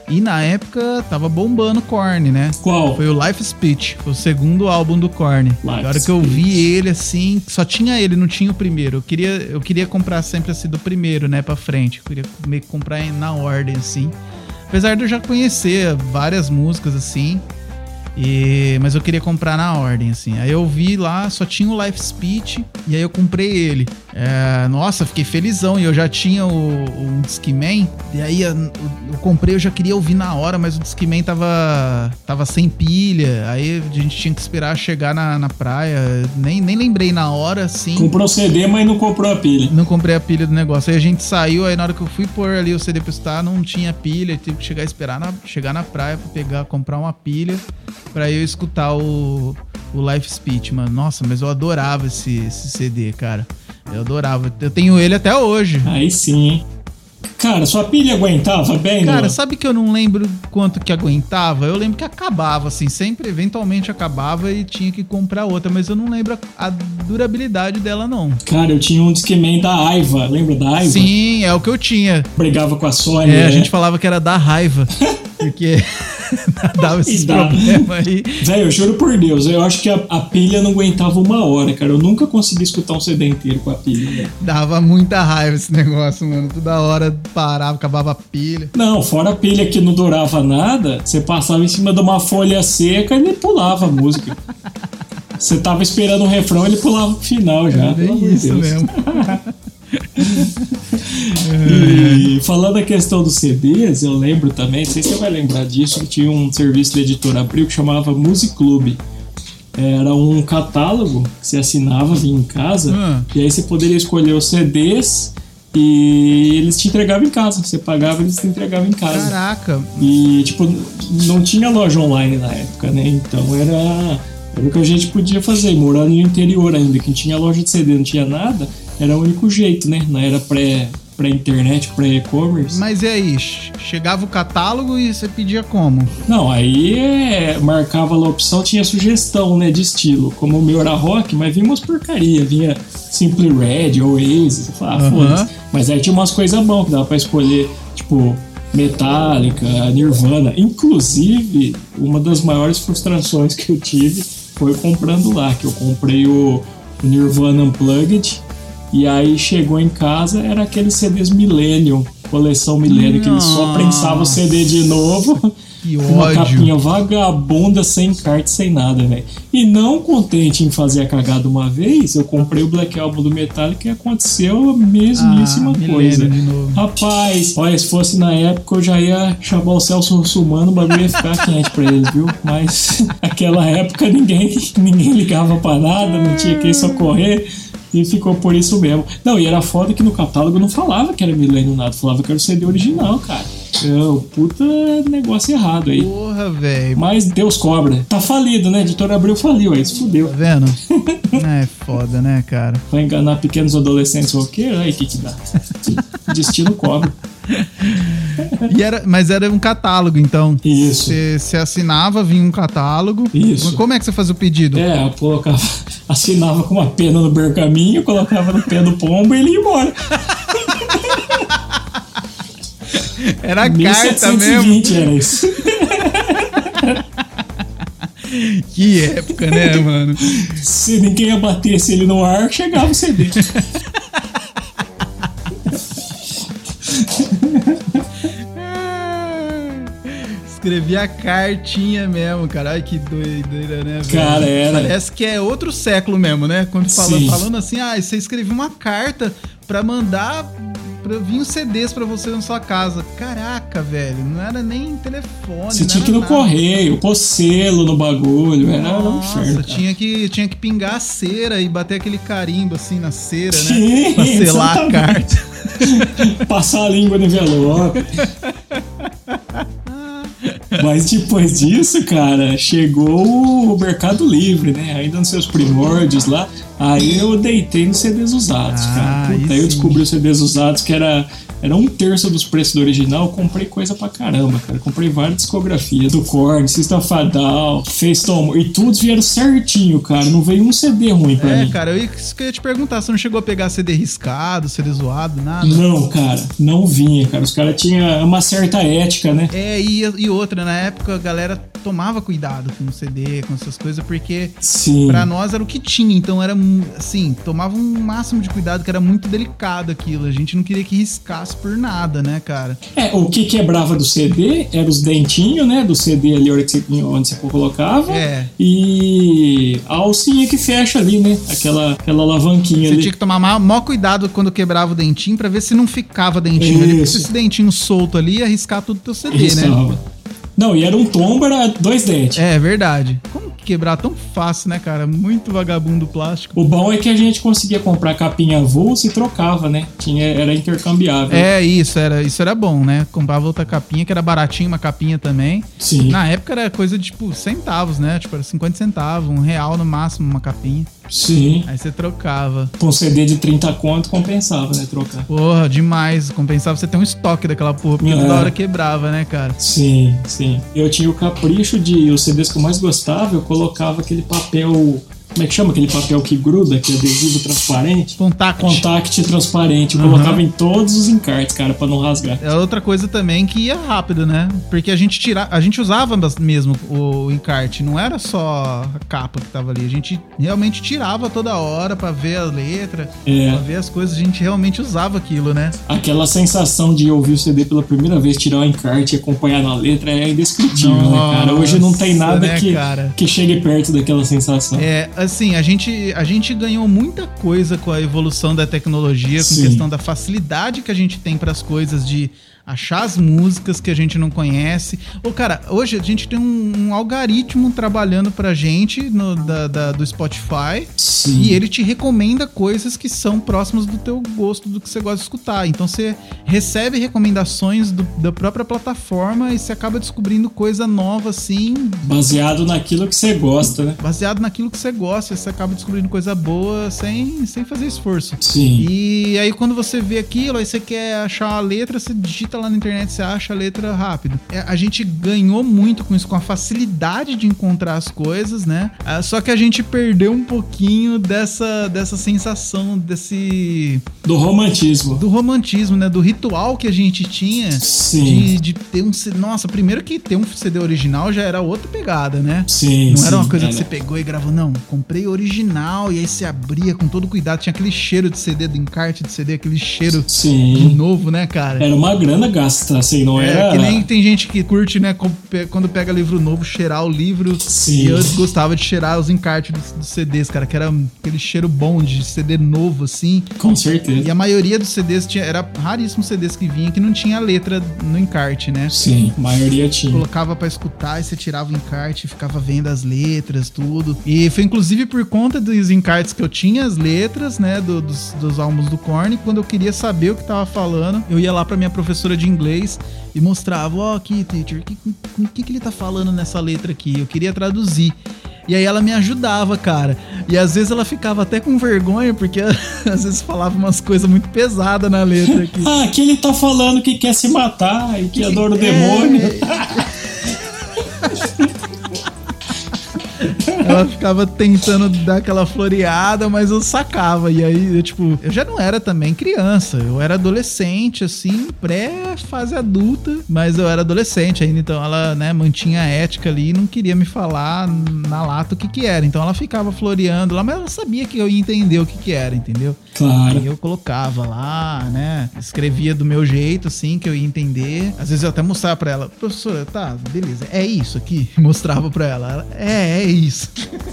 E na época tava bombando Korn, né? Qual? Foi o Life Speech, foi o segundo álbum do Korn. Life Na hora que eu vi ele, assim, só tinha ele, não tinha o primeiro. Eu queria, eu queria comprar sempre assim do primeiro, né, pra frente. Eu queria meio que comprar na ordem, assim. Apesar de eu já conhecer várias músicas, assim... E, mas eu queria comprar na ordem, assim. Aí eu vi lá, só tinha o Life Speech, e aí eu comprei ele. É, nossa, fiquei felizão. E eu já tinha o, o Discman. E aí eu, eu comprei, eu já queria ouvir na hora, mas o Discman tava, tava sem pilha. Aí a gente tinha que esperar chegar na, na praia. Nem, nem lembrei na hora, assim. Comprou o C D, mas não comprou a pilha. Não comprei a pilha do negócio. Aí a gente saiu, aí na hora que eu fui pôr ali o C D pra escutar, não tinha pilha. Tive que chegar a esperar na, chegar na praia pra pegar, comprar uma pilha pra eu escutar o, o Life Speech, mano. Nossa, mas eu adorava esse, esse C D, cara. Eu adorava. Eu tenho ele até hoje. Aí sim, hein? Cara, sua pilha aguentava bem, Cara, não? sabe que eu não lembro quanto que aguentava? Eu lembro que acabava, assim, sempre eventualmente acabava e tinha que comprar outra, mas eu não lembro a, a durabilidade dela, não. Cara, eu tinha um Discman da Aiva, lembra da Aiva? Sim, é o que eu tinha. Brigava com a Sony, É, né? a gente falava que era da raiva, porque dava esses E dá. problemas aí. Velho, eu juro por Deus, eu acho que a, a pilha não aguentava uma hora, cara. Eu nunca consegui escutar um C D inteiro com a pilha, velho. Dava muita raiva esse negócio, mano. Toda hora parava, acabava a pilha. Não, fora a pilha que não durava nada, você passava em cima de uma folha seca e ele pulava a música. Você tava esperando o refrão, ele pulava pro final já. É pelo amor bem de isso Deus. mesmo. E falando da questão dos C Ds, eu lembro também, não sei se você vai lembrar disso, que tinha um serviço da editora Abril que chamava Music Club. Era um catálogo que você assinava, vinha em casa, Hum. e aí você poderia escolher os C Ds e eles te entregavam em casa. Você pagava e eles te entregavam em casa. Caraca. E, tipo, não tinha loja online na época, né? Então era, era o que a gente podia fazer, morando no interior ainda, que não tinha loja de C D, não tinha nada, era o único jeito, né? Na era pré, pré-internet, pré-e-commerce. Mas e aí? Chegava o catálogo e você pedia como? Não, aí é, marcava lá a opção, tinha sugestão, né, de estilo. Como o meu era rock, mas vinha umas porcaria, vinha Simply Red, Oasis, você fala, ah, Aham. foda-se. Mas aí tinha umas coisas boas que dava pra escolher, tipo, Metallica, Nirvana. Inclusive, uma das maiores frustrações que eu tive foi comprando lá, que eu comprei o, o Nirvana Unplugged, e aí chegou em casa, era aqueles C Ds Millennium, coleção Millennium, que ele só Nossa. prensava o C D de novo. Que Com uma ódio. capinha vagabunda, sem carta, sem nada, velho. E não contente em fazer a cagada uma vez, eu comprei o Black Album do Metallica e aconteceu a mesmíssima Ah, coisa. Millennium de novo. Rapaz, olha, se fosse na época eu já ia chamar o Celso Russumano, o bagulho ia ficar quente pra ele, viu? Mas naquela época ninguém, ninguém ligava pra nada, não tinha quem socorrer. E ficou por isso mesmo. Não, e era foda que no catálogo não falava que era Millennium nada, falava que era o C D original, cara. Então, puta negócio errado aí. Porra, velho. Mas Deus cobra. Tá falido, né? A editora Abril faliu, aí se fudeu. Tá vendo? É foda, né, cara? Vai enganar pequenos adolescentes roqueiros, aí o que que dá? Destino cobra. E era, mas era um catálogo, então. Isso. Você você assinava, vinha um catálogo. Isso. Como é que você fazia o pedido? É, eu colocava, assinava com uma pena no pergaminho, colocava no pé do pombo e ele ia embora. Era a mil carta setecentos e mesmo. vinte era isso. Que época, né, mano? Se ninguém abatesse ele no ar, chegava o C D. Escrevia a cartinha mesmo, cara. Ai, que doideira, né, velho? Cara, era. Parece que é outro século mesmo, né? Quando fala, Sim. falando assim, ah, você escreveu uma carta pra mandar pra vir os C Ds pra você na sua casa. Caraca, velho, não era nem telefone. Você não tinha era que ir no nada. correio, pôr selo no bagulho, era um Nossa, inferno, cara. tinha que, tinha que pingar a cera e bater aquele carimbo assim na cera, né? Sim, Pra selar a exatamente. carta. Passar a língua no envelope. Mas depois disso, cara, chegou o Mercado Livre, né? Ainda nos seus primórdios lá. Aí eu deitei nos C Ds usados, Ah, cara. Puta, aí eu sim. descobri os C Ds usados que era, era um terço dos preços do original. Eu comprei coisa pra caramba, cara. Eu comprei várias discografias do Korn, System of a Down, Face No More, e todos vieram certinho, cara. Não veio um C D ruim pra É, mim. cara, eu ia, isso que eu ia te perguntar, você não chegou a pegar C D riscado, C D zoado, nada? Não, cara, não vinha, cara. Os caras tinham uma certa ética, né? É, e, e outra, na época a galera tomava cuidado com o C D, com essas coisas, porque Sim. pra nós era o que tinha, então era assim, tomava um máximo de cuidado, que era muito delicado aquilo, a gente não queria que riscasse por nada, né, cara? É, o que quebrava do C D era os dentinhos, né? Do C D ali onde você, onde você colocava. É. E a alcinha que fecha ali, né? Aquela, aquela alavanquinha Você ali. tinha que tomar ma- maior cuidado quando quebrava o dentinho pra ver se não ficava dentinho ali, porque Isso. se esse dentinho solto ali ia riscar tudo teu C D, né? Riscava. Não, e era um tombo, era dois dentes. É, verdade. Como que quebrar tão fácil, né, cara? Muito vagabundo plástico. O bom é que a gente conseguia comprar capinha avulsa e trocava, né? Tinha, era intercambiável. É, isso era, isso era bom, né? Comprava outra capinha, que era baratinho, uma capinha também. Sim. Na época era coisa de, tipo, centavos, né? Tipo, era cinquenta centavos, um real no máximo, uma capinha. Sim. Aí você trocava. Com C D de trinta conto compensava, né? Trocar. Porra, demais. Compensava você ter um estoque daquela porra, porque É. toda hora quebrava, né, cara? Sim, sim. Eu tinha o capricho de os C Ds que eu mais gostava, eu colocava aquele papel. Como é que chama aquele papel que gruda, que é adesivo transparente? Contact. Contact transparente. Eu Uhum. colocava em todos os encartes, cara, pra não rasgar. É outra coisa também que ia rápido, né? Porque a gente tira, a gente usava mesmo o encarte, não era só a capa que tava ali, a gente realmente tirava toda hora pra ver a letra, É. pra ver as coisas, a gente realmente usava aquilo, né? Aquela sensação de ouvir o C D pela primeira vez, tirar o encarte e acompanhar na letra é indescritível, né, cara? Hoje não tem Nossa, nada né, que, cara? que chegue perto daquela sensação. É, assim, a gente, a gente ganhou muita coisa com a evolução da tecnologia, com Sim. questão da facilidade que a gente tem pras coisas de achar as músicas que a gente não conhece. Ô, cara, hoje a gente tem um, um algoritmo trabalhando pra gente no, da, da- do Spotify. Sim. E ele te recomenda coisas que são próximas do teu gosto, do que você gosta de escutar. Então você recebe recomendações do- da própria plataforma e você acaba descobrindo coisa nova, assim, Baseado naquilo que você gosta, né? baseado naquilo que você gosta. Você acaba descobrindo coisa boa sem, sem fazer esforço. Sim. E aí quando você vê aquilo, aí você quer achar a letra, você digita lá na internet, você acha a letra rápido. É, a gente ganhou muito com isso, com a facilidade de encontrar as coisas, né? Ah, só que a gente perdeu um pouquinho dessa, dessa sensação, desse... Do romantismo. do romantismo, né? Do ritual que a gente tinha Sim. de, de ter um... C- Nossa, primeiro que ter um C D original já era outra pegada, né? Sim, Não era uma sim, coisa era. que você pegou e gravou, não. Comprei original e aí você abria com todo cuidado. Tinha aquele cheiro de C D, do encarte de C D, aquele cheiro de Sim. novo, né, cara? Era uma grana gasta, assim, não É, era... que nem tem gente que curte, né, com- pe- quando pega livro novo, cheirar o livro. Sim. E eu gostava de cheirar os encartes dos, dos C Ds, cara, que era aquele cheiro bom de C D novo, assim. Com certeza. E a maioria dos C Ds tinha, era raríssimo C Ds que vinha que não tinha letra no encarte, né? Sim, a maioria tinha. Colocava pra escutar e você tirava o encarte, ficava vendo as letras, tudo. E foi inclusive por conta dos encartes que eu tinha as letras, né, do- dos, dos álbuns do Korn. Quando eu queria saber o que tava falando, eu ia lá pra minha professora de inglês e mostrava, ó, aqui, teacher, o que, o que que ele tá falando nessa letra aqui? Eu queria traduzir. E aí ela me ajudava, cara. E às vezes ela ficava até com vergonha, porque às vezes falava umas coisas muito pesadas na letra aqui. Ah, aqui ele tá falando que quer se matar e que adora o É, demônio. Ela ficava tentando dar aquela floreada, mas eu sacava. E aí, eu, tipo, eu já não era também criança. Eu era adolescente, assim, pré-fase adulta. Mas eu era adolescente ainda. Então ela, né, mantinha a ética ali e não queria me falar na lata o que que era. Então ela ficava floreando lá, mas ela sabia que eu ia entender o que que era, entendeu? Claro. Aí eu colocava lá, né? Escrevia do meu jeito, assim, que eu ia entender. Às vezes eu até mostrava pra ela, professora, tá, beleza, é isso aqui. Mostrava pra ela. Ela, é, é isso.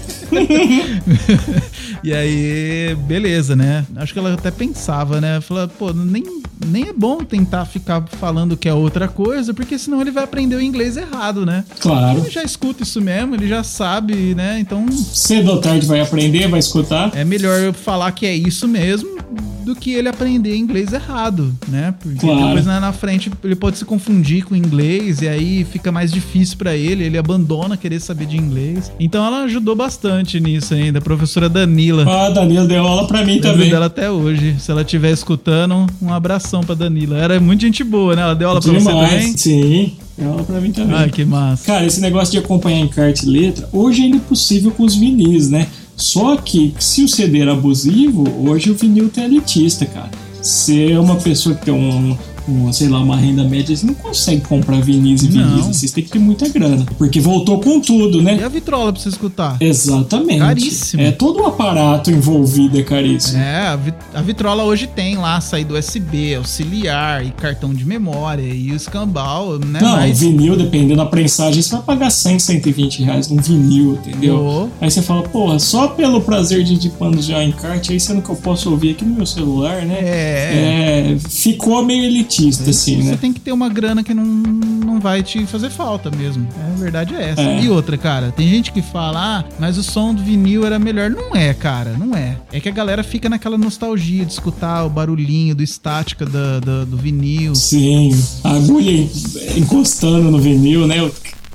E aí, beleza, né? Acho que ela até pensava, né? Falava, pô, nem, nem é bom tentar ficar falando que é outra coisa, porque senão ele vai aprender o inglês errado, né? Claro. Ele já escuta isso mesmo, ele já sabe, né? Então Cedo ou tarde vai aprender, vai escutar. é melhor eu falar que é isso mesmo do que ele aprender inglês errado, né? Porque Claro. depois na, na frente ele pode se confundir com o inglês e aí fica mais difícil pra ele, ele abandona querer saber de inglês. Então ela ajudou bastante nisso ainda, a professora Danila. Ah, a Danila deu aula pra mim Lembro também. dela até hoje. Se ela estiver escutando, um abração pra Danila. Era muito gente boa, né? Ela deu aula pra você Demais. também? Sim, deu aula pra mim também. Ai, que massa. Cara, esse negócio de acompanhar em carta e letra, hoje ainda é possível com os vinis, né? Só que, se o C D era abusivo, hoje o vinil tá elitista, cara. Você é uma pessoa que tem um, um, sei lá, uma renda média, você não consegue comprar vinis e vinis, Não. vocês têm que ter muita grana. Porque voltou com tudo, E né? a vitrola pra você escutar? Exatamente. Caríssimo. É todo um aparato envolvido, é caríssimo. É, a, vit- a vitrola hoje tem lá saída U S B, auxiliar e cartão de memória e o escambau, né? Não, Mas vinil, dependendo da prensagem, você vai pagar cem, cento e vinte reais num vinil, entendeu? Pô. Aí você fala, porra, só pelo prazer de, de manusear em encarte, aí sendo que eu posso ouvir aqui no meu celular, né? É. É, ficou meio elitista, assim, você né? tem que ter uma grana que não, não vai te fazer falta mesmo. É, a verdade é essa. É. E outra, cara, tem gente que fala, ah, mas o som do vinil era melhor. Não é, cara, não é. É que a galera fica naquela nostalgia de escutar o barulhinho do estática da, da- do vinil. Sim, a agulha en- encostando no vinil, né?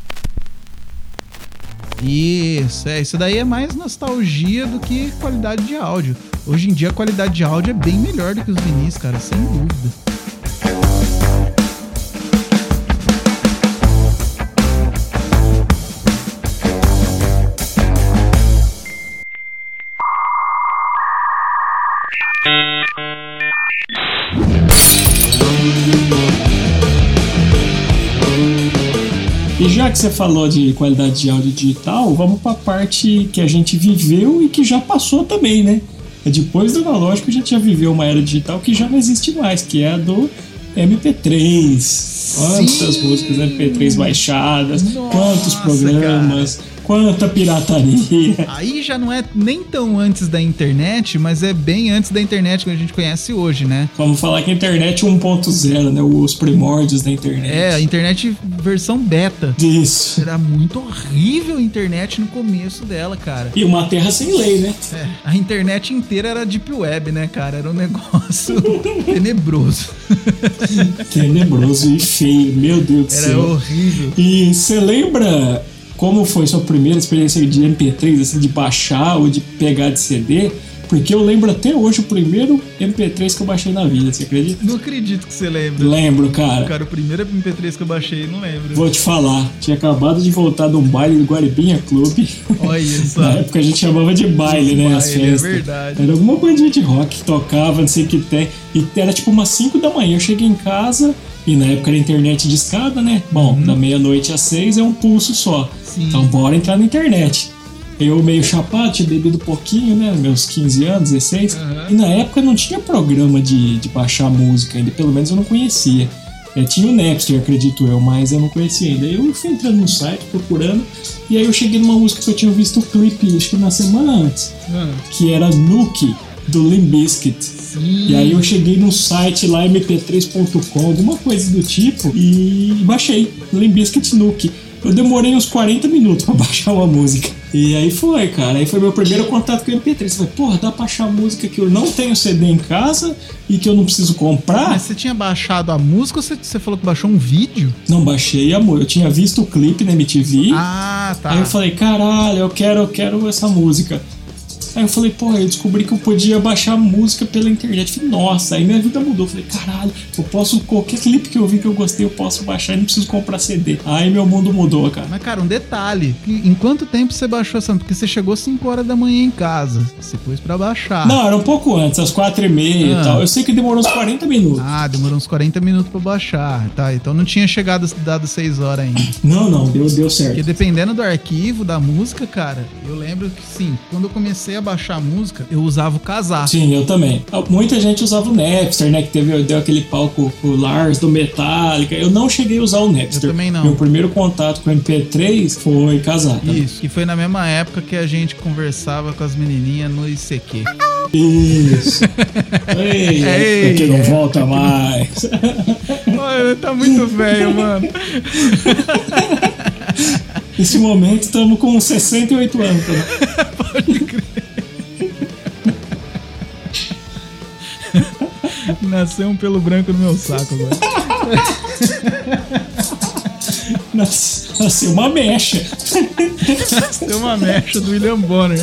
Isso, é. Isso daí é mais nostalgia do que qualidade de áudio. Hoje em dia a qualidade de áudio é bem melhor do que os vinis, cara, sem dúvida. E já que você falou de qualidade de áudio digital, vamos pra parte que a gente viveu e que já passou também, né? Depois do analógico a gente já viveu uma era digital que já não existe mais, que é a do M P três. Quantas Sim. músicas M P três baixadas, Nossa, quantos programas, quanta pirataria. Aí já não é nem tão antes da internet, mas é bem antes da internet que a gente conhece hoje, né? Vamos falar que a internet um ponto zero, né? Os primórdios da internet. É, a internet versão beta. Isso. Era muito horrível a internet no começo dela, cara. E uma terra sem lei, né? É, a internet inteira era deep web, né, cara? Era um negócio tenebroso. Tenebroso e feio, meu Deus do Era céu. horrível. E você lembra como foi sua primeira experiência de M P três, assim, de baixar ou de pegar de C D? Porque eu lembro até hoje o primeiro M P três que eu baixei na vida, você acredita? Não acredito que você lembra. Lembro, cara. Cara, o primeiro M P três que eu baixei, não lembro. Vou te falar, tinha acabado de voltar de um baile do Guaribinha Clube. Olha isso. Na época a gente chamava de baile, né? As Baile, é festas. verdade. Era alguma bandinha de rock que tocava, não sei o que tem. E era tipo umas cinco da manhã. Eu cheguei em casa e na época era internet de escada, né? Bom, Uhum. da meia-noite às seis é um pulso só. Sim. Então bora entrar na internet. Eu meio chapado, tinha bebido pouquinho, né? Meus quinze anos, dezesseis. Uhum. E na época não tinha programa de, de baixar música ainda, pelo menos eu não conhecia. É, tinha o Napster, acredito eu, mas eu não conhecia ainda. Eu fui entrando no site, procurando, e aí eu cheguei numa música que eu tinha visto o clipe, acho que na semana antes, Ah, que era Nuke, do Limp Bizkit. sim. E aí eu cheguei num site lá, M P três ponto com, alguma coisa do tipo, e baixei Limp Bizkit Nuke. Eu demorei uns quarenta minutos pra baixar uma música. E aí foi, cara. Aí foi meu primeiro contato com o M P três. Eu falei, porra, dá pra achar música que eu não tenho C D em casa e que eu não preciso comprar? Mas você tinha baixado a música ou você, você falou que baixou um vídeo? Não baixei, amor. Eu tinha visto o clipe na M T V. Ah, tá. Aí eu falei, caralho, eu quero, eu quero essa música. Aí eu falei, pô, eu descobri que eu podia baixar música pela internet. Eu falei, nossa, aí minha vida mudou. Eu falei, caralho, eu posso, qualquer clipe que eu vi que eu gostei, eu posso baixar e não preciso comprar C D. Aí meu mundo mudou, cara. Mas, cara, um detalhe. que Em quanto tempo você baixou essa? Porque você chegou cinco horas da manhã em casa. Você pôs pra baixar. Não, era um pouco antes, às quatro e meia Ah. e tal. Eu sei que demorou uns quarenta minutos. Ah, demorou uns quarenta minutos pra baixar. Tá, então não tinha chegado dado seis horas ainda. Não, não, deu, deu certo. Porque dependendo do arquivo, da música, cara, eu lembro que sim, quando eu comecei a baixar a música, eu usava o casaco. Sim, eu também. Muita gente usava o Napster, né? Que teve, deu aquele palco com o Lars do Metallica. Eu não cheguei a usar o Napster. Eu também não. Meu primeiro contato com o M P três foi casar. Tá? Isso, que foi na mesma época que a gente conversava com as menininhas no I C Q. Isso. Ei, Ei, é que não é. volta mais. Olha, tá muito velho, mano. Nesse momento estamos com sessenta e oito anos. Tá? Pode crer. Nasceu um pelo branco no meu saco agora. Nas- Nasceu uma mecha. Nasceu uma mecha do William Bonner.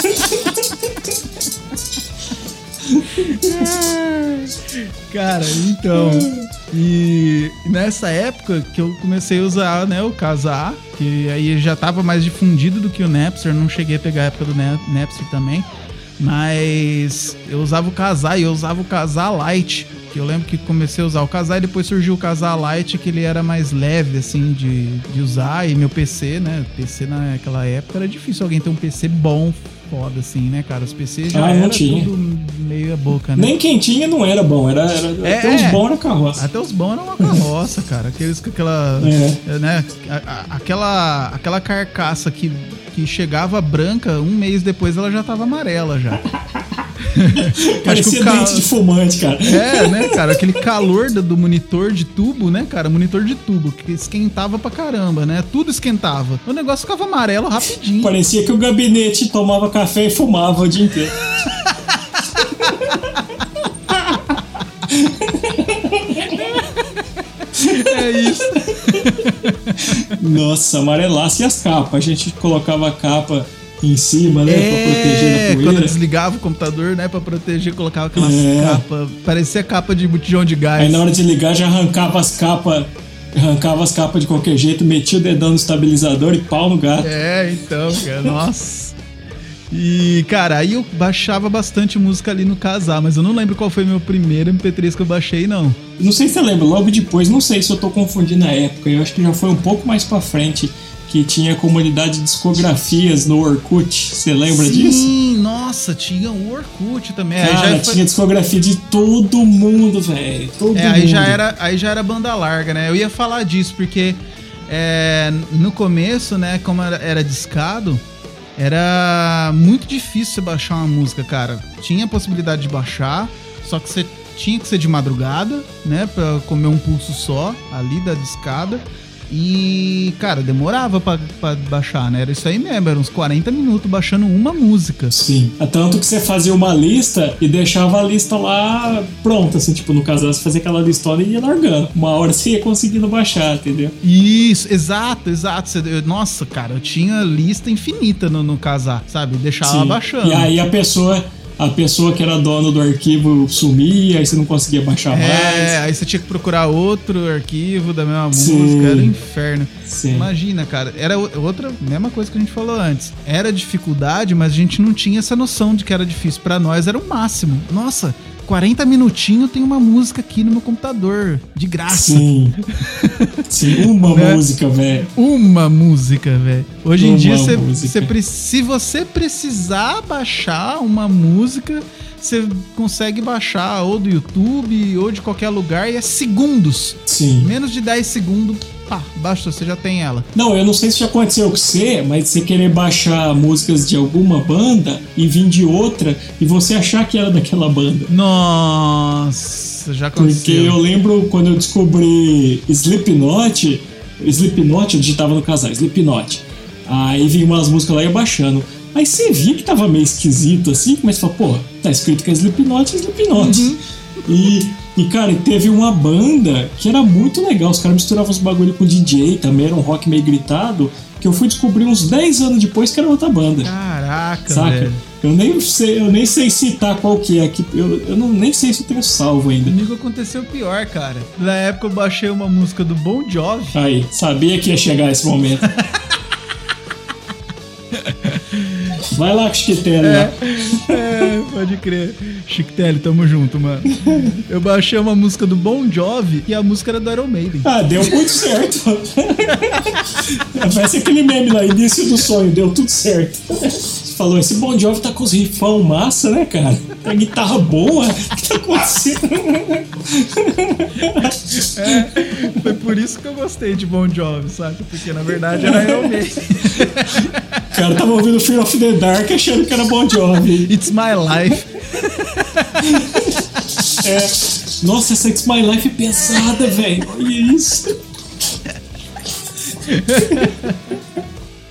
Cara, então. E nessa época que eu comecei a usar, né, o Kazaa, que aí já tava mais difundido do que o Napster. Não cheguei a pegar a época do Napster também. Mas eu usava o Kazaa e eu usava o Kazaa Lite. Que eu lembro que comecei a usar o Kazaa e depois surgiu o Kazaa Lite, que ele era mais leve, assim, de, de usar. E meu P C, né? P C naquela época era difícil alguém ter um P C bom, foda, assim, né, cara? Os P Cs já Ah, não era tinha. tudo meio a boca, né? Nem quem tinha não era bom, era, era É, até os é. bons era carroça. Até os bons eram uma carroça, cara. Aqueles com aquela. É. Né? a- a- Aquela, aquela carcaça que, que chegava branca, um mês depois ela já tava amarela já. Parecia o ca- dente de fumante, cara. É, né, cara? Aquele calor do, do monitor de tubo, né, cara? Monitor de tubo, que esquentava pra caramba, né? Tudo esquentava. O negócio ficava amarelo rapidinho. Parecia que o gabinete tomava café e fumava o dia inteiro. É isso. Nossa, amarelasse. E as capas? A gente colocava a capa em cima, né? Pra proteger da É, quando poeira. desligava o computador, né, pra proteger, colocava aquelas É. capas. Parecia capa de botijão de gás. Aí na hora de ligar já arrancava as capas. Arrancava as capas de qualquer jeito, metia o dedão no estabilizador e pau no gato. É, então, cara, nossa. E, cara, aí eu baixava bastante música ali no Kazaa, mas eu não lembro qual foi meu primeiro M P três que eu baixei, não. Não sei se você lembra, logo depois, não sei se eu tô confundindo a época, eu acho que já foi um pouco mais pra frente, que tinha a comunidade de discografias no Orkut. Você lembra Sim, disso? Sim, nossa, tinha o Orkut também. Aí Cara, já foi- tinha discografia de todo mundo, velho. Todo É, mundo. aí já, era, aí já era banda larga, né? Eu ia falar disso, porque é, no começo, né, como era, era discado, era muito difícil você baixar uma música, cara. Tinha a possibilidade de baixar, só que você tinha que ser de madrugada, né, pra comer um pulso só ali da discada. E, cara, demorava pra, pra baixar, né? Era isso aí mesmo, era uns quarenta minutos baixando uma música. Sim. É tanto que você fazia uma lista e deixava a lista lá pronta, assim, tipo, no caso, você fazia aquela listona e ia largando. Uma hora você ia conseguindo baixar, entendeu? Isso, exato, exato. Você- eu- Nossa, cara, eu tinha lista infinita no, no Kazaa, sabe? Deixava ela baixando. E aí a pessoa, a pessoa que era dona do arquivo sumia, aí você não conseguia baixar É, mais. aí você tinha que procurar outro arquivo da mesma Sim. música, era um inferno. Sim. Imagina, cara, era o- outra, mesma coisa que a gente falou antes. Era dificuldade, mas a gente não tinha essa noção de que era difícil. Pra nós era o máximo. Nossa, quarenta minutinhos tem uma música aqui no meu computador, de graça. Sim. Sim, uma Né? música, velho. Uma música, velho. Hoje em Uma dia, cê, música. cê pre- se você precisar baixar uma música, você consegue baixar ou do YouTube ou de qualquer lugar e é segundos. Sim. Menos de dez segundos, pá, baixa, você já tem ela. Não, eu não sei se já aconteceu com você, mas você querer baixar músicas de alguma banda e vir de outra e você achar que era daquela banda. Nossa, já Porque aconteceu. eu lembro quando eu descobri Slipknot, Slipknot, eu digitava no casal, Slipknot. Aí vinha umas músicas lá e ia baixando. Aí você via que tava meio esquisito assim, mas você fala, pô, tá escrito que é Slipknot, é Slipknot. Uhum. E, e, cara, teve uma banda que era muito legal, os caras misturavam os bagulho com D J, também era um rock meio gritado, que eu fui descobrir uns dez anos depois que era outra banda. Caraca, Saca? velho. Eu nem sei, eu nem sei citar qual que é, que eu, eu não, nem sei se eu tenho salvo ainda. Comigo aconteceu pior, cara. Na época eu baixei uma música do Bon Jovi. Aí, sabia que ia chegar esse momento. Vai lá com o Chiquitelli lá. É, pode crer. Chiquitelli, tamo junto, mano. Eu baixei uma música do Bon Jovi e a música era do Iron Maiden. Ah, deu muito certo. Vai ser aquele meme lá, início do sonho, deu tudo certo. Você falou, esse Bon Jovi tá com os rifão massa, né, cara? A guitarra boa, o que tá acontecendo? É, foi por isso que eu gostei de Bon Jovi, sabe? Porque na verdade era Iron Maiden. O cara tava ouvindo Fear of the Dark achando que era Bon Jovi. It's My Life. É. Nossa, essa It's My Life é pesada, velho. Olha isso.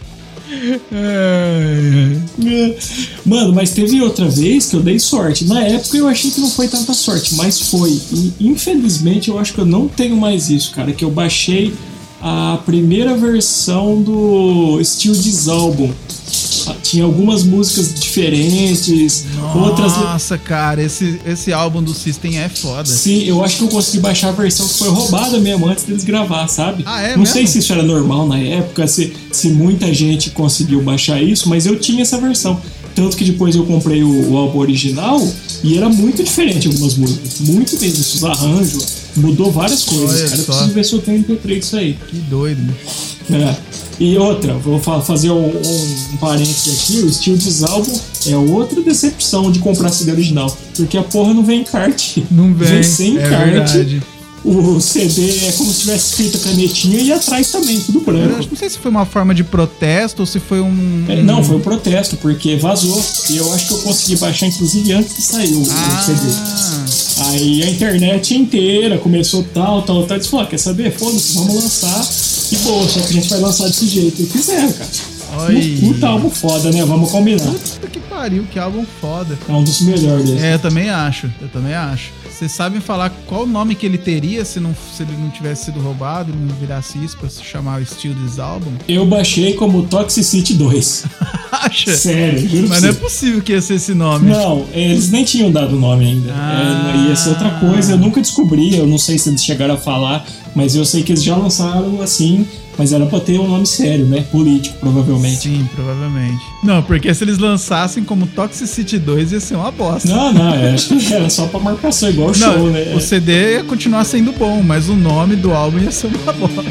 Mano, mas teve outra vez que eu dei sorte. Na época eu achei que não foi tanta sorte, mas foi. E infelizmente eu acho que eu não tenho mais isso, cara. Que eu baixei a primeira versão do Steel This Album. Tinha algumas músicas diferentes, Nossa, outras... Nossa, cara, esse, esse álbum do System é foda. Sim, eu acho que eu consegui baixar a versão que foi roubada mesmo antes deles gravar, sabe? Ah, é Não mesmo? sei se isso era normal na época, se, se muita gente conseguiu baixar isso, mas eu tinha essa versão. Tanto que depois eu comprei o, o álbum original e era muito diferente algumas músicas. Muito mesmo, os arranjos, mudou várias coisas, Olha cara. Eu só. preciso ver se eu tenho M P três disso aí. Que doido, né? É. E outra, vou fa- fazer um, um, um parênteses aqui, o Steel This Album é outra decepção de comprar C D original, porque a porra não vem encarte. Não vem, sem é encarte. verdade. O C D é como se tivesse escrito a canetinha e atrás também, tudo Eu branco. não sei se foi uma forma de protesto ou se foi um... É, não, foi um protesto, porque vazou. E eu acho que eu consegui baixar, inclusive, antes que saiu Ah, o C D. Aí a internet inteira começou tal, tal, tal. Eles falaram, quer saber? Foda-se, vamos lançar. E boa, só que a gente vai lançar desse jeito. E fizeram, cara. Oi. Um puta álbum foda, né? Vamos combinar. Puta que pariu, que álbum foda. É um dos melhores desse. É, eu também acho, eu também acho. Vocês sabem falar qual nome que ele teria se, não, se ele não tivesse sido roubado, não virasse isso pra se chamar o Steel This Album? Eu baixei como Toxicity dois. Acha? Sério, juro pra Mas não é você. possível que ia ser esse nome. Não, eles nem tinham dado o nome ainda. Ah. É, ia ser outra coisa, eu nunca descobri, eu não sei se eles chegaram a falar, mas eu sei que eles já lançaram assim, mas era pra ter um nome sério, né? Político, provavelmente. Sim, provavelmente. Não, porque se eles lançassem como Toxicity dois ia ser uma bosta. Não, não, eu acho que era só pra marcação, igual o Não, show, né? o C D ia continuar sendo bom, mas o nome do álbum ia ser uma bosta.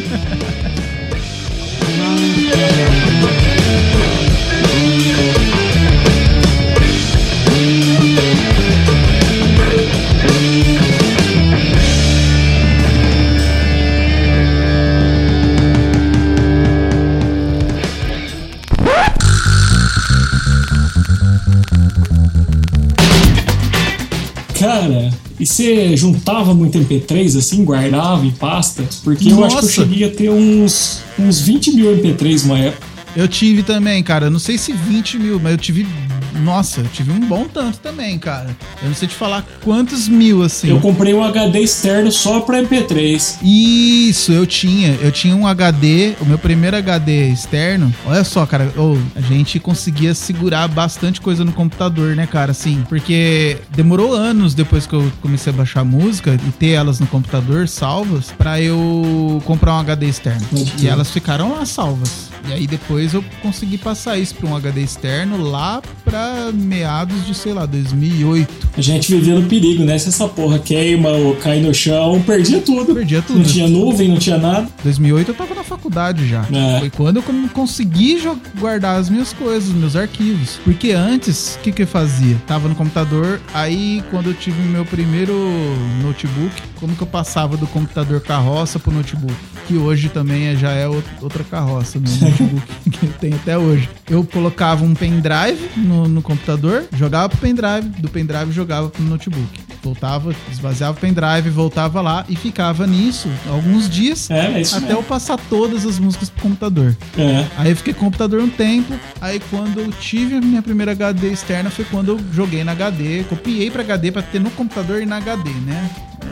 Cara, e você juntava muito M P três assim, guardava em pasta? Porque eu acho que eu Nossa. cheguei a ter uns, uns vinte mil M P três uma época. Eu tive também, cara. Eu não sei se vinte mil, mas eu tive. Nossa, eu tive um bom tanto também, cara. Eu não sei te falar quantos mil, assim. Eu comprei um H D externo só pra M P três. Isso, eu tinha. Eu tinha um H D, o meu primeiro H D externo. Olha só, cara, oh, a gente conseguia segurar bastante coisa no computador, né, cara? Assim, porque demorou anos depois que eu comecei a baixar música e ter elas no computador salvas pra eu comprar um H D externo. Pode E crer. elas ficaram lá salvas. E aí depois eu consegui passar isso pra um H D externo lá pra meados de, sei lá, dois mil e oito. A gente vivia no perigo, né? Se essa porra queima ou cai no chão, perdia tudo. Perdia tudo. Não tinha nuvem, não tinha nada. dois mil e oito eu tava na faculdade já. É. Foi quando eu con- consegui jo- guardar as minhas coisas, os meus arquivos. Porque antes, o que, que eu fazia? Tava no computador, aí quando eu tive o meu primeiro notebook, como que eu passava do computador carroça pro notebook? Que hoje também é- já é out- outra carroça, meu notebook, que eu tenho até hoje. Eu colocava um pendrive no, no computador, jogava pro pendrive, do pendrive jogava pro notebook. Voltava, esvaziava o pendrive, voltava lá e ficava nisso alguns dias. É, é isso Até mesmo. eu passar todas as músicas pro computador. É. Aí eu fiquei com o computador um tempo. Aí quando eu tive a minha primeira H D externa foi quando eu joguei na H D. Copiei pra H D pra ter no computador e na H D, né?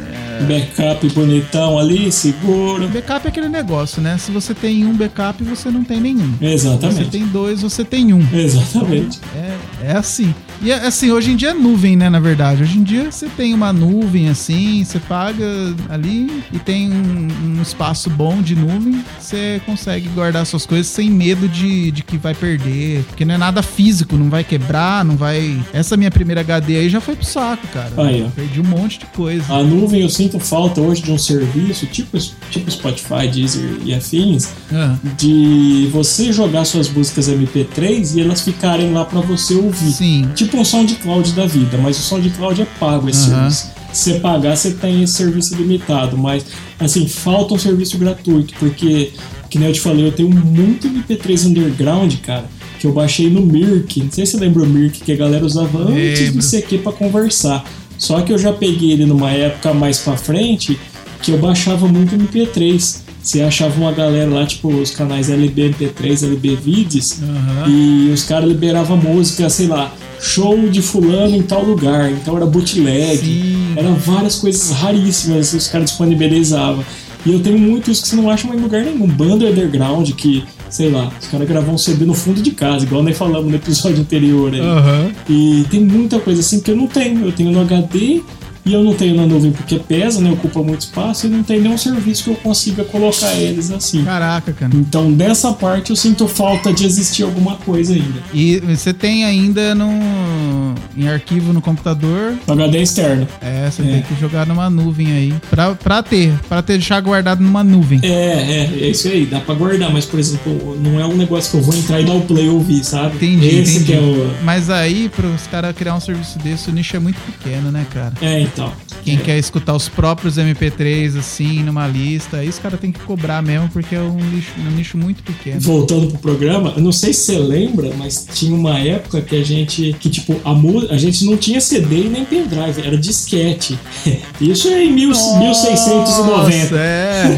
Backup bonitão ali, seguro. Backup é aquele negócio, né? Se você tem um backup, você não tem nenhum. Se você Exatamente. tem dois, você tem um. Exatamente. É, é assim. E é assim, hoje em dia é nuvem, né? Na verdade. Hoje em dia você tem uma nuvem assim, você paga ali e tem um, um espaço bom de nuvem, você consegue guardar suas coisas sem medo de, de que vai perder. Porque não é nada físico, não vai quebrar, não vai. Essa minha primeira H D aí já foi pro saco, cara. Aí, ó. Perdi um monte de coisa. A nuvem eu sinto falta hoje de um serviço tipo, tipo Spotify, Deezer e afins, Ah, de você jogar suas músicas M P três e elas ficarem lá pra você ouvir. sim. Tipo um SoundCloud da vida, mas o SoundCloud é pago esse Aham. serviço. Se você pagar, você tem esse serviço limitado, mas assim, falta um serviço gratuito, porque, que nem eu te falei, eu tenho muito M P três underground, cara, que eu baixei no Mirk. Não sei se você lembra o Mirk, que a galera usava antes Lembro. do C Q pra conversar. Só que eu já peguei ele numa época mais pra frente, que eu baixava muito M P três. você achava uma galera lá, tipo, os canais L B M P três, L B Vids, Aham. e os caras liberavam música, sei lá, show de fulano em tal lugar, então era bootleg, Sim. eram várias coisas raríssimas que os caras disponibilizavam. E eu tenho muito isso que você não acha mais em lugar nenhum. Banda underground que, sei lá, os caras gravam um C D no fundo de casa, igual nós falamos no episódio anterior aí. Aham. E tem muita coisa assim que eu não tenho. Eu tenho no H D e eu não tenho na nuvem porque pesa, né? Ocupa muito espaço e não tem nenhum serviço que eu consiga colocar eles assim. Caraca, cara. Então, dessa parte, eu sinto falta de existir alguma coisa ainda. E você tem ainda no, em arquivo no computador. H D externo. É, você É. tem que jogar numa nuvem aí. Pra, pra ter, pra ter deixar guardado numa nuvem. É, é, é isso aí, dá pra guardar, mas, por exemplo, não é um negócio que eu vou entrar e dar o play e ouvir, sabe? Entendi, Esse entendi. que é o... Mas aí, pros caras criar um serviço desse, o nicho é muito pequeno, né, cara? É, então. Quem é. quer escutar os próprios M P três, assim, numa lista, aí os caras tem que cobrar mesmo, porque é um nicho, um nicho muito pequeno. Voltando pro programa, eu não sei se você lembra, mas tinha uma época que a gente, que tipo, a, mu- a gente não tinha C D e nem pendrive, era disquete. Isso é em mil, mil seiscentos e noventa. Nossa, é.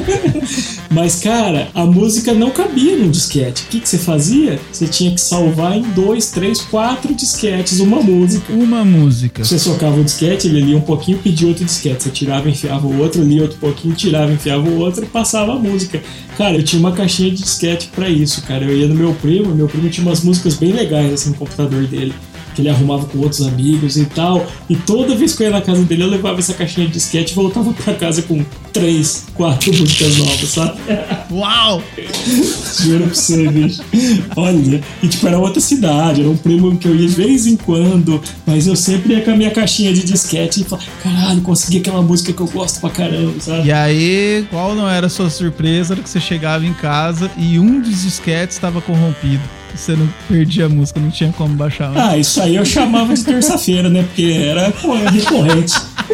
Mas, cara, a música não cabia num disquete. O que, que você fazia? Você tinha que salvar em dois, três, quatro disquetes uma música. Uma música. Você socava o disquete, ele lia um pouquinho, pedia outro disquete. Você tirava, enfiava o outro, lia outro pouquinho, tirava, enfiava o outro e passava a música. Cara, eu tinha uma caixinha de disquete pra isso, cara. Eu ia no meu primo, meu primo tinha umas músicas bem legais assim no computador dele, que ele arrumava com outros amigos e tal. E toda vez que eu ia na casa dele, eu levava essa caixinha de disquete e voltava pra casa com três, quatro músicas novas, sabe? Uau! Juro pra você, bicho. Olha, e tipo, era outra cidade, era um primo que eu ia de vez em quando, mas eu sempre ia com a minha caixinha de disquete e falava, caralho, consegui aquela música que eu gosto pra caramba, sabe? E aí, qual não era a sua surpresa que você chegava em casa e um dos disquetes estava corrompido? Você não perdia a música, não tinha como baixar. Né? Ah, isso aí eu chamava de terça-feira, né? Porque era recorrente.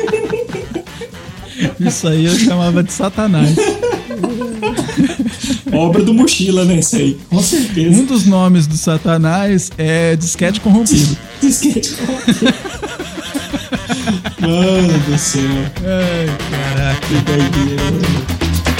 Isso aí eu chamava de Satanás. Obra do Mochila, né? Isso aí, com certeza. Um dos nomes do Satanás é disquete corrompido. Disquete corrompido. Mano do céu. Ai, caraca. Que doideira, mano.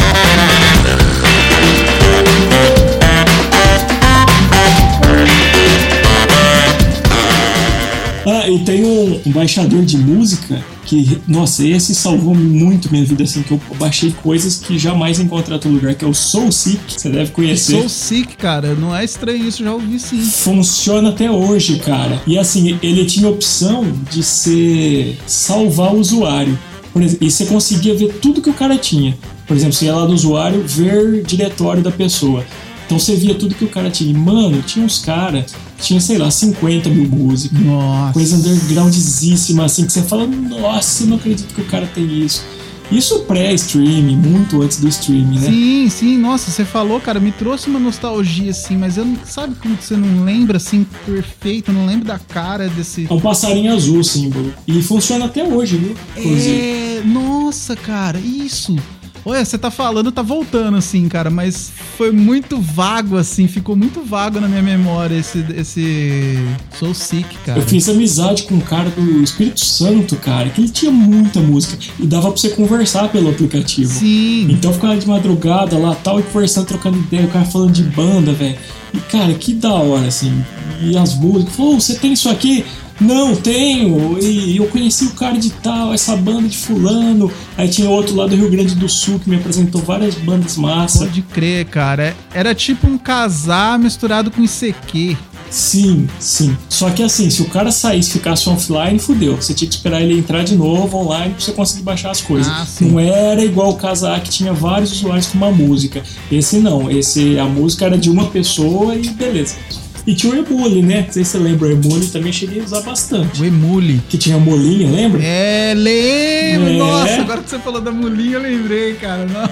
Ah, e tem um, um baixador de música que, nossa, esse salvou muito minha vida, assim, que eu baixei coisas que jamais encontrei em outro lugar, que é o Soulseek, você deve conhecer. Soulseek, cara, não é estranho isso, já ouvi sim. Funciona até hoje, cara. E assim, ele tinha a opção de ser salvar o usuário. Por exemplo, e você conseguia ver tudo que o cara tinha. Por exemplo, você ia lá no usuário, ver diretório da pessoa. Então você via tudo que o cara tinha. E, mano, tinha uns caras que tinha, sei lá, cinquenta mil músicas. Nossa. Coisa undergroundzíssima, assim, que você fala, nossa, eu não acredito que o cara tem isso. Isso pré-streaming, muito antes do streaming, né? Sim, sim, nossa, você falou, cara, me trouxe uma nostalgia, assim, mas eu não, sabe como que você não lembra, assim, perfeito, eu não lembro da cara desse... É um passarinho azul o símbolo. E funciona até hoje, viu? Inclusive. É, nossa, cara, isso... Olha, você tá falando, tá voltando, assim, cara, mas foi muito vago, assim, ficou muito vago na minha memória esse, esse Soulseek, cara. Eu fiz amizade com um cara do Espírito Santo, cara, que ele tinha muita música e dava pra você conversar pelo aplicativo. Sim. Então eu ficava de madrugada lá, tal, e conversando, trocando ideia, o cara falando de banda, velho. E, cara, que da hora, assim. E as músicas, falou, você tem isso aqui? Não, tenho, e eu conheci o cara de tal, essa banda de fulano. Aí tinha outro lá do Rio Grande do Sul que me apresentou várias bandas massa. Pode crer, cara. Era tipo um casar misturado com I C Q. Sim, sim. Só que assim, se o cara saísse e ficasse offline, fudeu. Você tinha que esperar ele entrar de novo online pra você conseguir baixar as coisas. Ah, sim. Não era igual o Kazaa que tinha vários usuários com uma música. Esse não, esse a música era de uma pessoa e beleza. E tinha o Emule, né? Não sei se você lembra, o Emule também cheguei a usar bastante. O Emule. Que tinha molinha, lembra? É, lembro! É. Nossa, agora que você falou da mulinha, eu lembrei, cara. Não.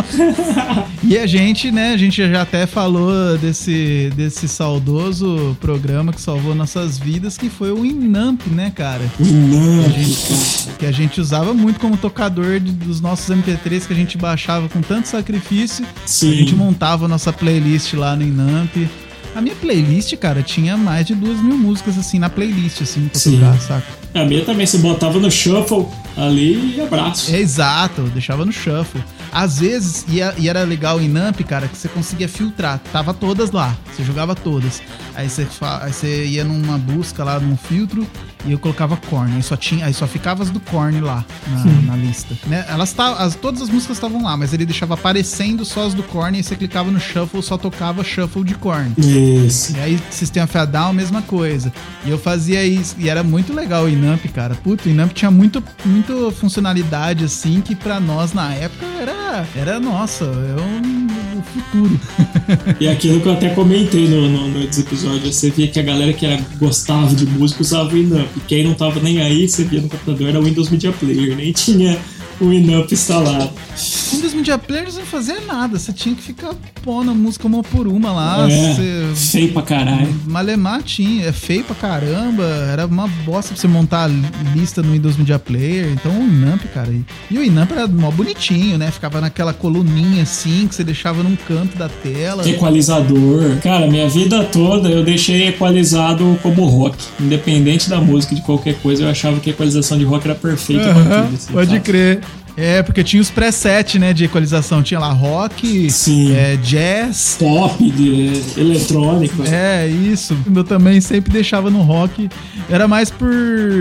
E a gente, né, a gente já até falou desse, desse saudoso programa que salvou nossas vidas, que foi o Winamp, né, cara? Não, Que a gente, que a gente usava muito como tocador de, dos nossos M P três que a gente baixava com tanto sacrifício. sim. A gente montava a nossa playlist lá no Winamp. A minha playlist, cara, tinha mais de duas mil músicas, assim, na playlist, assim, pra Sim. tocar, saca? A minha também, você botava no shuffle ali e abraço. É, exato, eu deixava no shuffle. Às vezes, ia, e era legal o Inamp, cara, que você conseguia filtrar. Tava todas lá, você jogava todas. Aí você, fa- aí você ia numa busca lá, num filtro, e eu colocava Korn. Aí só, tinha, aí só ficava as do Korn lá na, na lista. Né? Elas tavam, as, todas as músicas estavam lá, mas ele deixava aparecendo só as do Korn, e você clicava no shuffle, só tocava shuffle de Korn. Isso. E aí, System of a Down, mesma coisa. E eu fazia isso, e era muito legal o Inamp, cara. Puta, o Inamp tinha muito, muito funcionalidade, assim, que pra nós, na época, era, era nossa, é um, o futuro. E aquilo que eu até comentei no, no, no episódio, você via que a galera que era, gostava de música usava o Inamp. Quem não tava nem aí, você via no computador, era o Windows Media Player, nem tinha o Inamp instalado. Windows Media Player você não fazia nada, você tinha que ficar pondo a música uma por uma lá. É, você... feio pra caralho. Malemar tinha, é feio pra caramba, era uma bosta pra você montar a lista no Windows Media Player. Então o Inamp, cara, e o Inamp era mó bonitinho, né? Ficava naquela coluninha assim, que você deixava num canto da tela. Equalizador. Cara, minha vida toda eu deixei equalizado como rock. Independente da música, de qualquer coisa, eu achava que a equalização de rock era perfeita. Uhum, pra tudo, assim, pode sabe? crer. É, porque tinha os preset, né, de equalização. Tinha lá rock, Sim. É, jazz. Pop, de eletrônico. É, isso. Eu também sempre deixava no rock. Era mais por...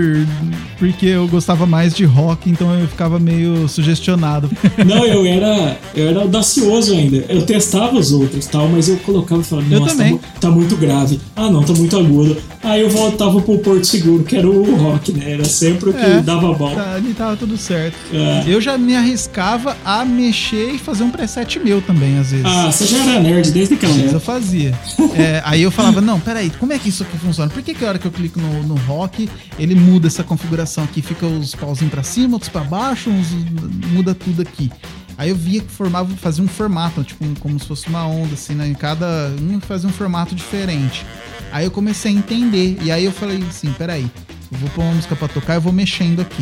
porque eu gostava mais de rock, então eu ficava meio sugestionado. Não, eu era, eu era audacioso ainda. Eu testava os outros, tal, mas eu colocava e falava, Eu nossa, também. tá, mu- tá muito grave. Ah, não, tá muito agudo. Aí eu voltava pro Porto Seguro, que era o rock, né? Era sempre o que É, dava bom. Tá, ali tava tudo certo. É. Eu já me arriscava a mexer e fazer um preset meu também, às vezes. Ah, você já era nerd desde aquela Mas eu época. fazia. É, aí eu falava, não, peraí, como é que isso aqui funciona? Por que que a hora que eu clico no, no rock, ele muda essa configuração aqui? Fica os pauzinhos pra cima, outros pra baixo, uns, muda tudo aqui. Aí eu via que formava, fazia um formato, tipo, um, como se fosse uma onda, assim, né? Em cada um fazia um formato diferente. Aí eu comecei a entender. E aí eu falei assim, peraí, eu vou pôr uma música pra tocar, eu vou mexendo aqui.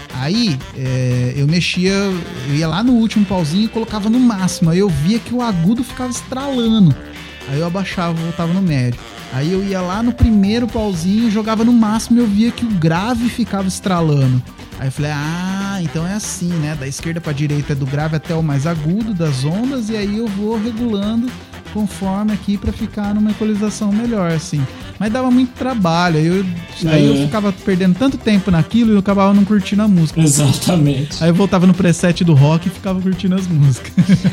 Aí é, eu mexia, eu ia lá no último pauzinho e colocava no máximo. Aí eu via que o agudo ficava estralando. Aí eu abaixava, voltava no médio. Aí eu ia lá no primeiro pauzinho, jogava no máximo e eu via que o grave ficava estralando. Aí eu falei, ah, então é assim, né? Da esquerda pra direita é do grave até o mais agudo das ondas, e aí eu vou regulando conforme aqui pra ficar numa equalização melhor, assim. Mas dava muito trabalho, aí eu, aí eu É. ficava perdendo tanto tempo naquilo e eu acabava não curtindo a música. Exatamente. Aí eu voltava no preset do rock e ficava curtindo as músicas.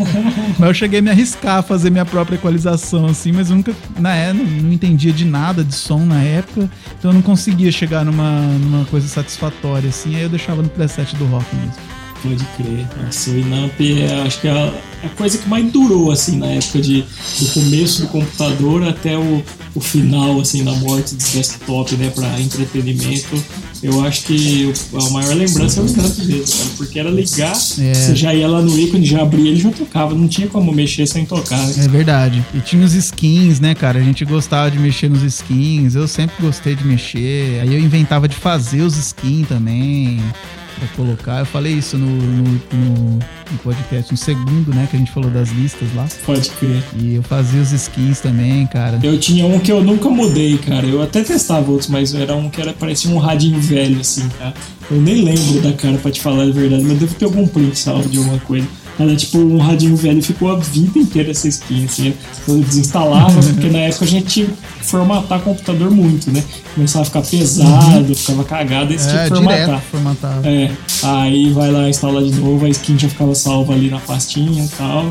Mas eu cheguei a me arriscar a fazer minha própria equalização, assim, mas eu nunca, na época, não, não entendia de nada de som na época, então eu não conseguia chegar numa, numa coisa satisfatória, assim, aí eu deixava no preset do rock mesmo. Pode crer. Nossa, o Inamp é, acho que é a, a coisa que mais durou, assim, na época de, do começo do computador até o, o final, assim, na morte do desktop, né, pra entretenimento. Eu acho que o- a maior lembrança é o Inamp mesmo, cara, porque era ligar, É. você já ia lá no ícone, já abria, ele já tocava, não tinha como mexer sem tocar, né? É verdade. E tinha os skins, né, cara? A gente gostava de mexer nos skins, eu sempre gostei de mexer, aí eu inventava de fazer os skins também. Pra colocar, eu falei isso no, no, no- no podcast, no segundo, né, que a gente falou das listas lá. Pode crer. E eu fazia os skins também, cara. Eu tinha um que eu nunca mudei, cara. Eu até testava outros, mas era um que era, parecia um radinho velho, assim, cara. Eu nem lembro da cara, pra te falar a verdade, mas devo ter algum print salvo de alguma coisa. Era tipo um radinho velho e ficou a vida inteira essa skin, assim. Eu desinstalava, porque na época a gente tinha que formatar o computador muito, né? Começava a ficar pesado, ficava cagado, esse tipo É, de formatar. direto formatava. É, aí vai lá, instala de novo, a skin já ficava salva ali na pastinha e tal.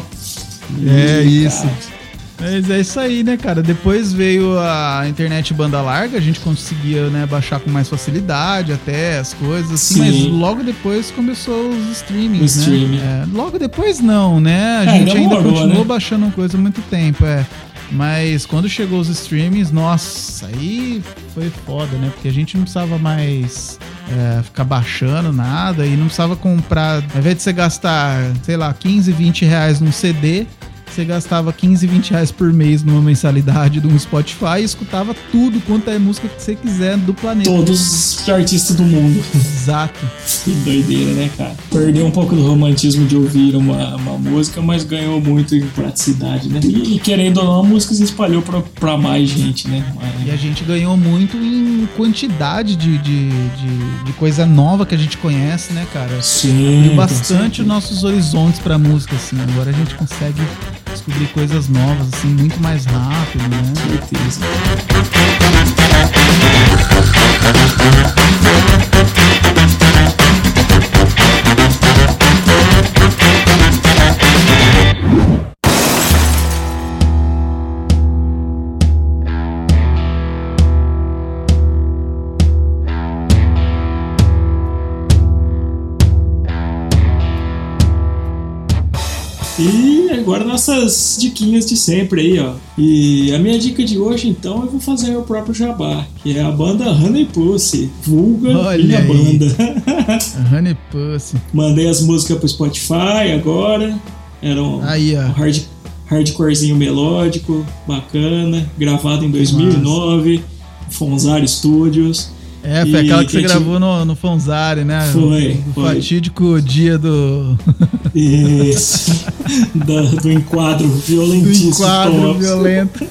É E, isso. cara, Mas é isso aí, né, cara? Depois veio a internet banda larga, a gente conseguia, né, baixar com mais facilidade até as coisas, assim, Sim. mas logo depois começou os streamings, O né? streaming. É, logo depois não, né? A É, gente ainda demorou, continuou né? baixando coisa há muito tempo, é. Mas quando chegou os streamings, nossa, aí foi foda, né? Porque a gente não precisava mais é, ficar baixando nada e não precisava comprar, ao invés de você gastar, sei lá, quinze, vinte reais num C D, você gastava quinze, vinte reais por mês numa mensalidade de um Spotify e escutava tudo quanto é música que você quiser do planeta. Todos os artistas do mundo. Exato. Que doideira, né, cara? Perdeu um pouco do romantismo de ouvir uma, uma música, mas ganhou muito em praticidade, né? E, e querendo ou não, a música se espalhou pra, pra mais gente, né? Mas... E a gente ganhou muito em quantidade de, de, de, de coisa nova que a gente conhece, né, cara? Sim. Abriu bastante os nossos horizontes pra música, assim. Agora a gente consegue descobrir coisas novas, assim, muito mais rápido, né? Com certeza. E agora nossas diquinhas de sempre aí, ó. E a minha dica de hoje, então, eu vou fazer meu próprio jabá, que é a banda Honey Pussy, vulga Olha minha aí. banda. Honey Pussy. Mandei as músicas pro Spotify agora. Era um, Aí, ó. um hard, hardcorezinho melódico, bacana, gravado em dois mil e nove, Fonzar Studios. É, foi E aquela que você quem gravou no, no Fonzari, né? Foi, O, o foi. fatídico dia do... Isso. Da, do enquadro do violentíssimo. enquadro Tom Lopes. violento.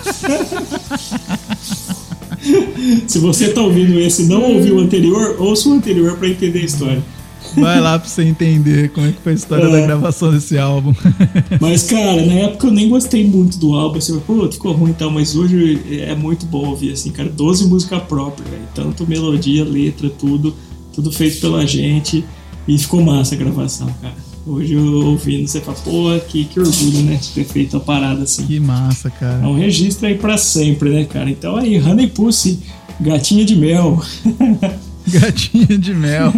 Se você tá ouvindo esse e não ouviu o anterior, ouça o anterior pra entender a história. Vai lá pra você entender como é que foi a história É. da gravação desse álbum. Mas, cara, na época eu nem gostei muito do álbum, assim, pô, ficou ruim e tal, mas hoje é muito bom ouvir, assim, cara, doze músicas próprias, velho, tanto melodia, letra, tudo, tudo feito pela gente, e ficou massa a gravação, cara. Hoje eu ouvindo, você fala, pô, que, que orgulho, né, de ter feito uma parada assim. Que massa, É cara. um registro aí pra sempre, né, cara? Então aí, Honey Pussy, gatinha de mel. Gatinha de mel.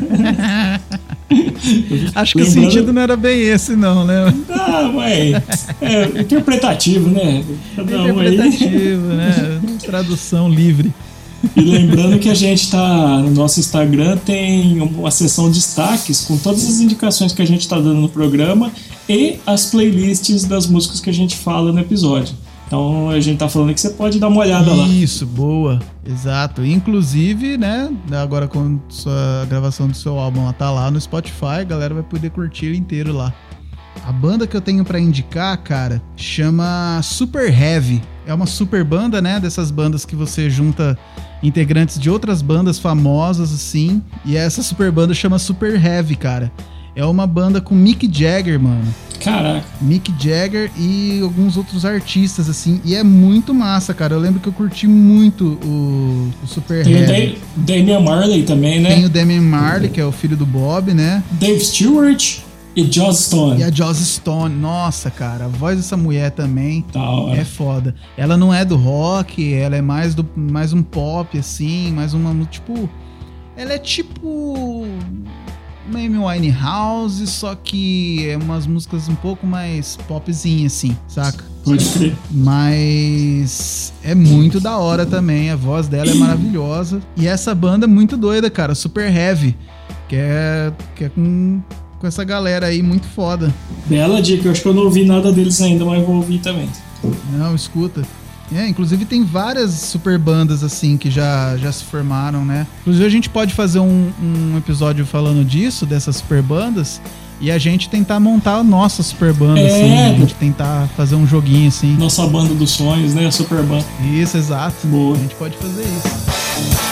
Acho que Lembrando- o sentido não era bem esse, não, né? Ah, mas é interpretativo, né? Cada um aí. Interpretativo, né? Tradução livre. E lembrando que a gente tá no nosso Instagram, tem uma seção de destaques com todas as indicações que a gente tá dando no programa e as playlists das músicas que a gente fala no episódio. Então a gente tá falando que você pode dar uma olhada lá. Isso, boa. Exato. Inclusive, né, agora com a gravação do seu álbum ela tá lá no Spotify, a galera vai poder curtir inteiro lá. A banda que eu tenho pra indicar, cara, chama Super Heavy. É uma super banda, né, dessas bandas que você junta integrantes de outras bandas famosas, assim. E essa super banda chama Super Heavy, cara. É uma banda com Mick Jagger, mano. Caraca. Mick Jagger e alguns outros artistas, assim. E é muito massa, cara. Eu lembro que eu curti muito o, o Super Tem o Heavy. Da- Damian Marley também, né? Tem o Damian Marley, que é o filho do Bob, né? Dave Stewart e Joss Stone. E a Joss Stone. Nossa, cara, a voz dessa mulher também Da hora. é foda. Ela não é do rock, ela é mais, do, mais um pop, assim, mais uma, tipo... Ela é tipo... Amy Winehouse, só que é umas músicas um pouco mais popzinha, assim, saca? Pode crer. Mas é muito da hora também, a voz dela é maravilhosa. E essa banda é muito doida, cara, Super Heavy, que é, que é com, com essa galera aí muito foda. Bela dica, eu acho que eu não ouvi nada deles ainda, mas vou ouvir também. Não, escuta. É, inclusive tem várias super bandas assim que já, já se formaram, né? Inclusive a gente pode fazer um, um episódio falando disso, dessas super bandas, e a gente tentar montar a nossa super banda, É. assim. A gente tentar fazer um joguinho assim. Nossa banda dos sonhos, né? A Super Band. Isso, exato. Boa. A gente pode fazer isso.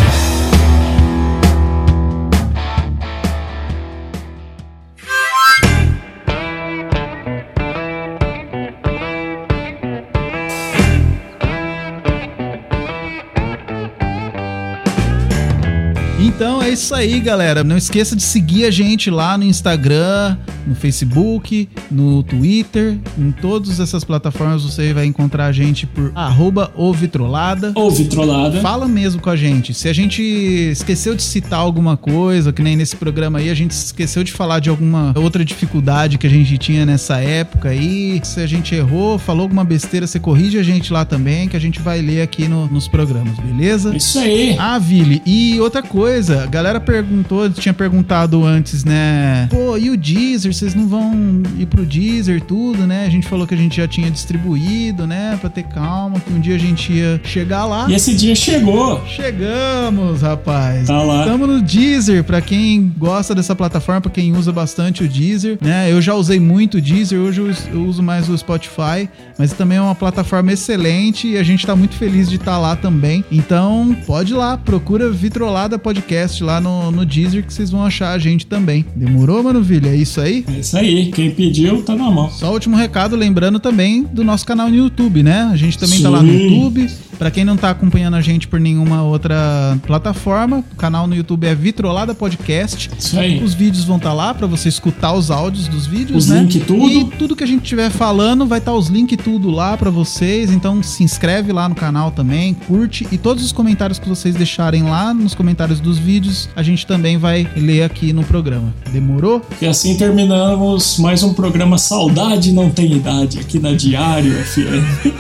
Então é isso aí, galera. Não esqueça de seguir a gente lá no Instagram, no Facebook, no Twitter. Em todas essas plataformas você vai encontrar a gente por arroba ovitrolada. Ouve trollada. Fala mesmo com a gente. Se a gente esqueceu de citar alguma coisa, que nem nesse programa aí, a gente esqueceu de falar de alguma outra dificuldade que a gente tinha nessa época aí. Se a gente errou, falou alguma besteira, você corrige a gente lá também, que a gente vai ler aqui no- nos programas, beleza? Isso aí. Ah, Vili, e outra coisa, galera, galera perguntou, tinha perguntado antes, né? Pô, e o Deezer? Vocês não vão ir pro Deezer tudo, né? A gente falou que a gente já tinha distribuído, né? Pra ter calma, que um dia a gente ia chegar lá. E esse dia chegou. Chegamos, rapaz. Tá lá. Estamos no Deezer, pra quem gosta dessa plataforma, pra quem usa bastante o Deezer, né? Eu já usei muito o Deezer, hoje eu uso mais o Spotify, mas também é uma plataforma excelente e a gente tá muito feliz de estar lá também. Então, pode ir lá, procura Vitrolada Podcast lá no, no Deezer que vocês vão achar a gente também. Demorou, Mano Vilha? É isso aí? É isso aí. Quem pediu, tá na mão. Só o último recado, lembrando também do nosso canal no YouTube, né? A gente também Sim. tá lá no YouTube. Pra quem não tá acompanhando a gente por nenhuma outra plataforma, o canal no YouTube é Vitrolada Podcast. Isso aí. Os vídeos vão estar tá lá pra você escutar os áudios dos vídeos, os né? Link tudo. E tudo que a gente estiver falando vai estar tá os links tudo lá pra vocês. Então se inscreve lá no canal também, curte. E todos os comentários que vocês deixarem lá nos comentários dos vídeos, a gente também vai ler aqui no programa. Demorou? E assim terminamos mais um programa Saudade Não Tem Idade aqui na Diário F M.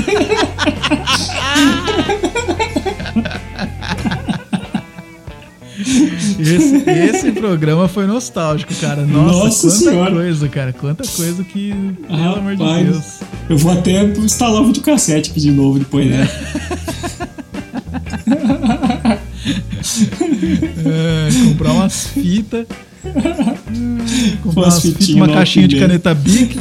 Esse, esse programa foi nostálgico, cara. Nossa, Nossa quanta senhora. coisa, cara. Quanta coisa que, pelo Rapaz, amor de Deus. Eu vou até instalar o videocassete aqui de novo depois, né? É, comprar umas fitas. Comprar Umas umas fitas, fitinhas uma no caixinha de alfinete. caneta Bic.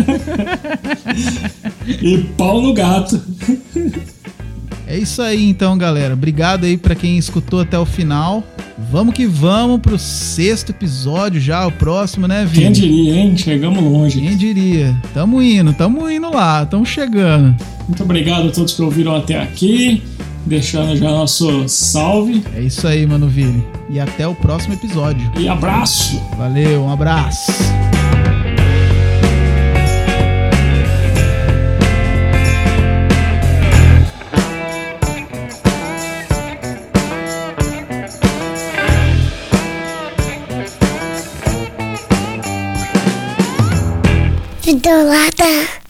E pau no gato. É isso aí então, galera. Obrigado aí pra quem escutou até o final. Vamos que vamos pro sexto episódio já, o próximo, né, Vini? Quem diria, hein? Chegamos longe. Quem diria? Tamo indo, tamo indo lá, tamo chegando. Muito obrigado a todos que ouviram até aqui. Deixando já nosso salve. É isso aí, Mano Vini. E até o próximo episódio. E abraço. Valeu, um abraço. Vitrolada.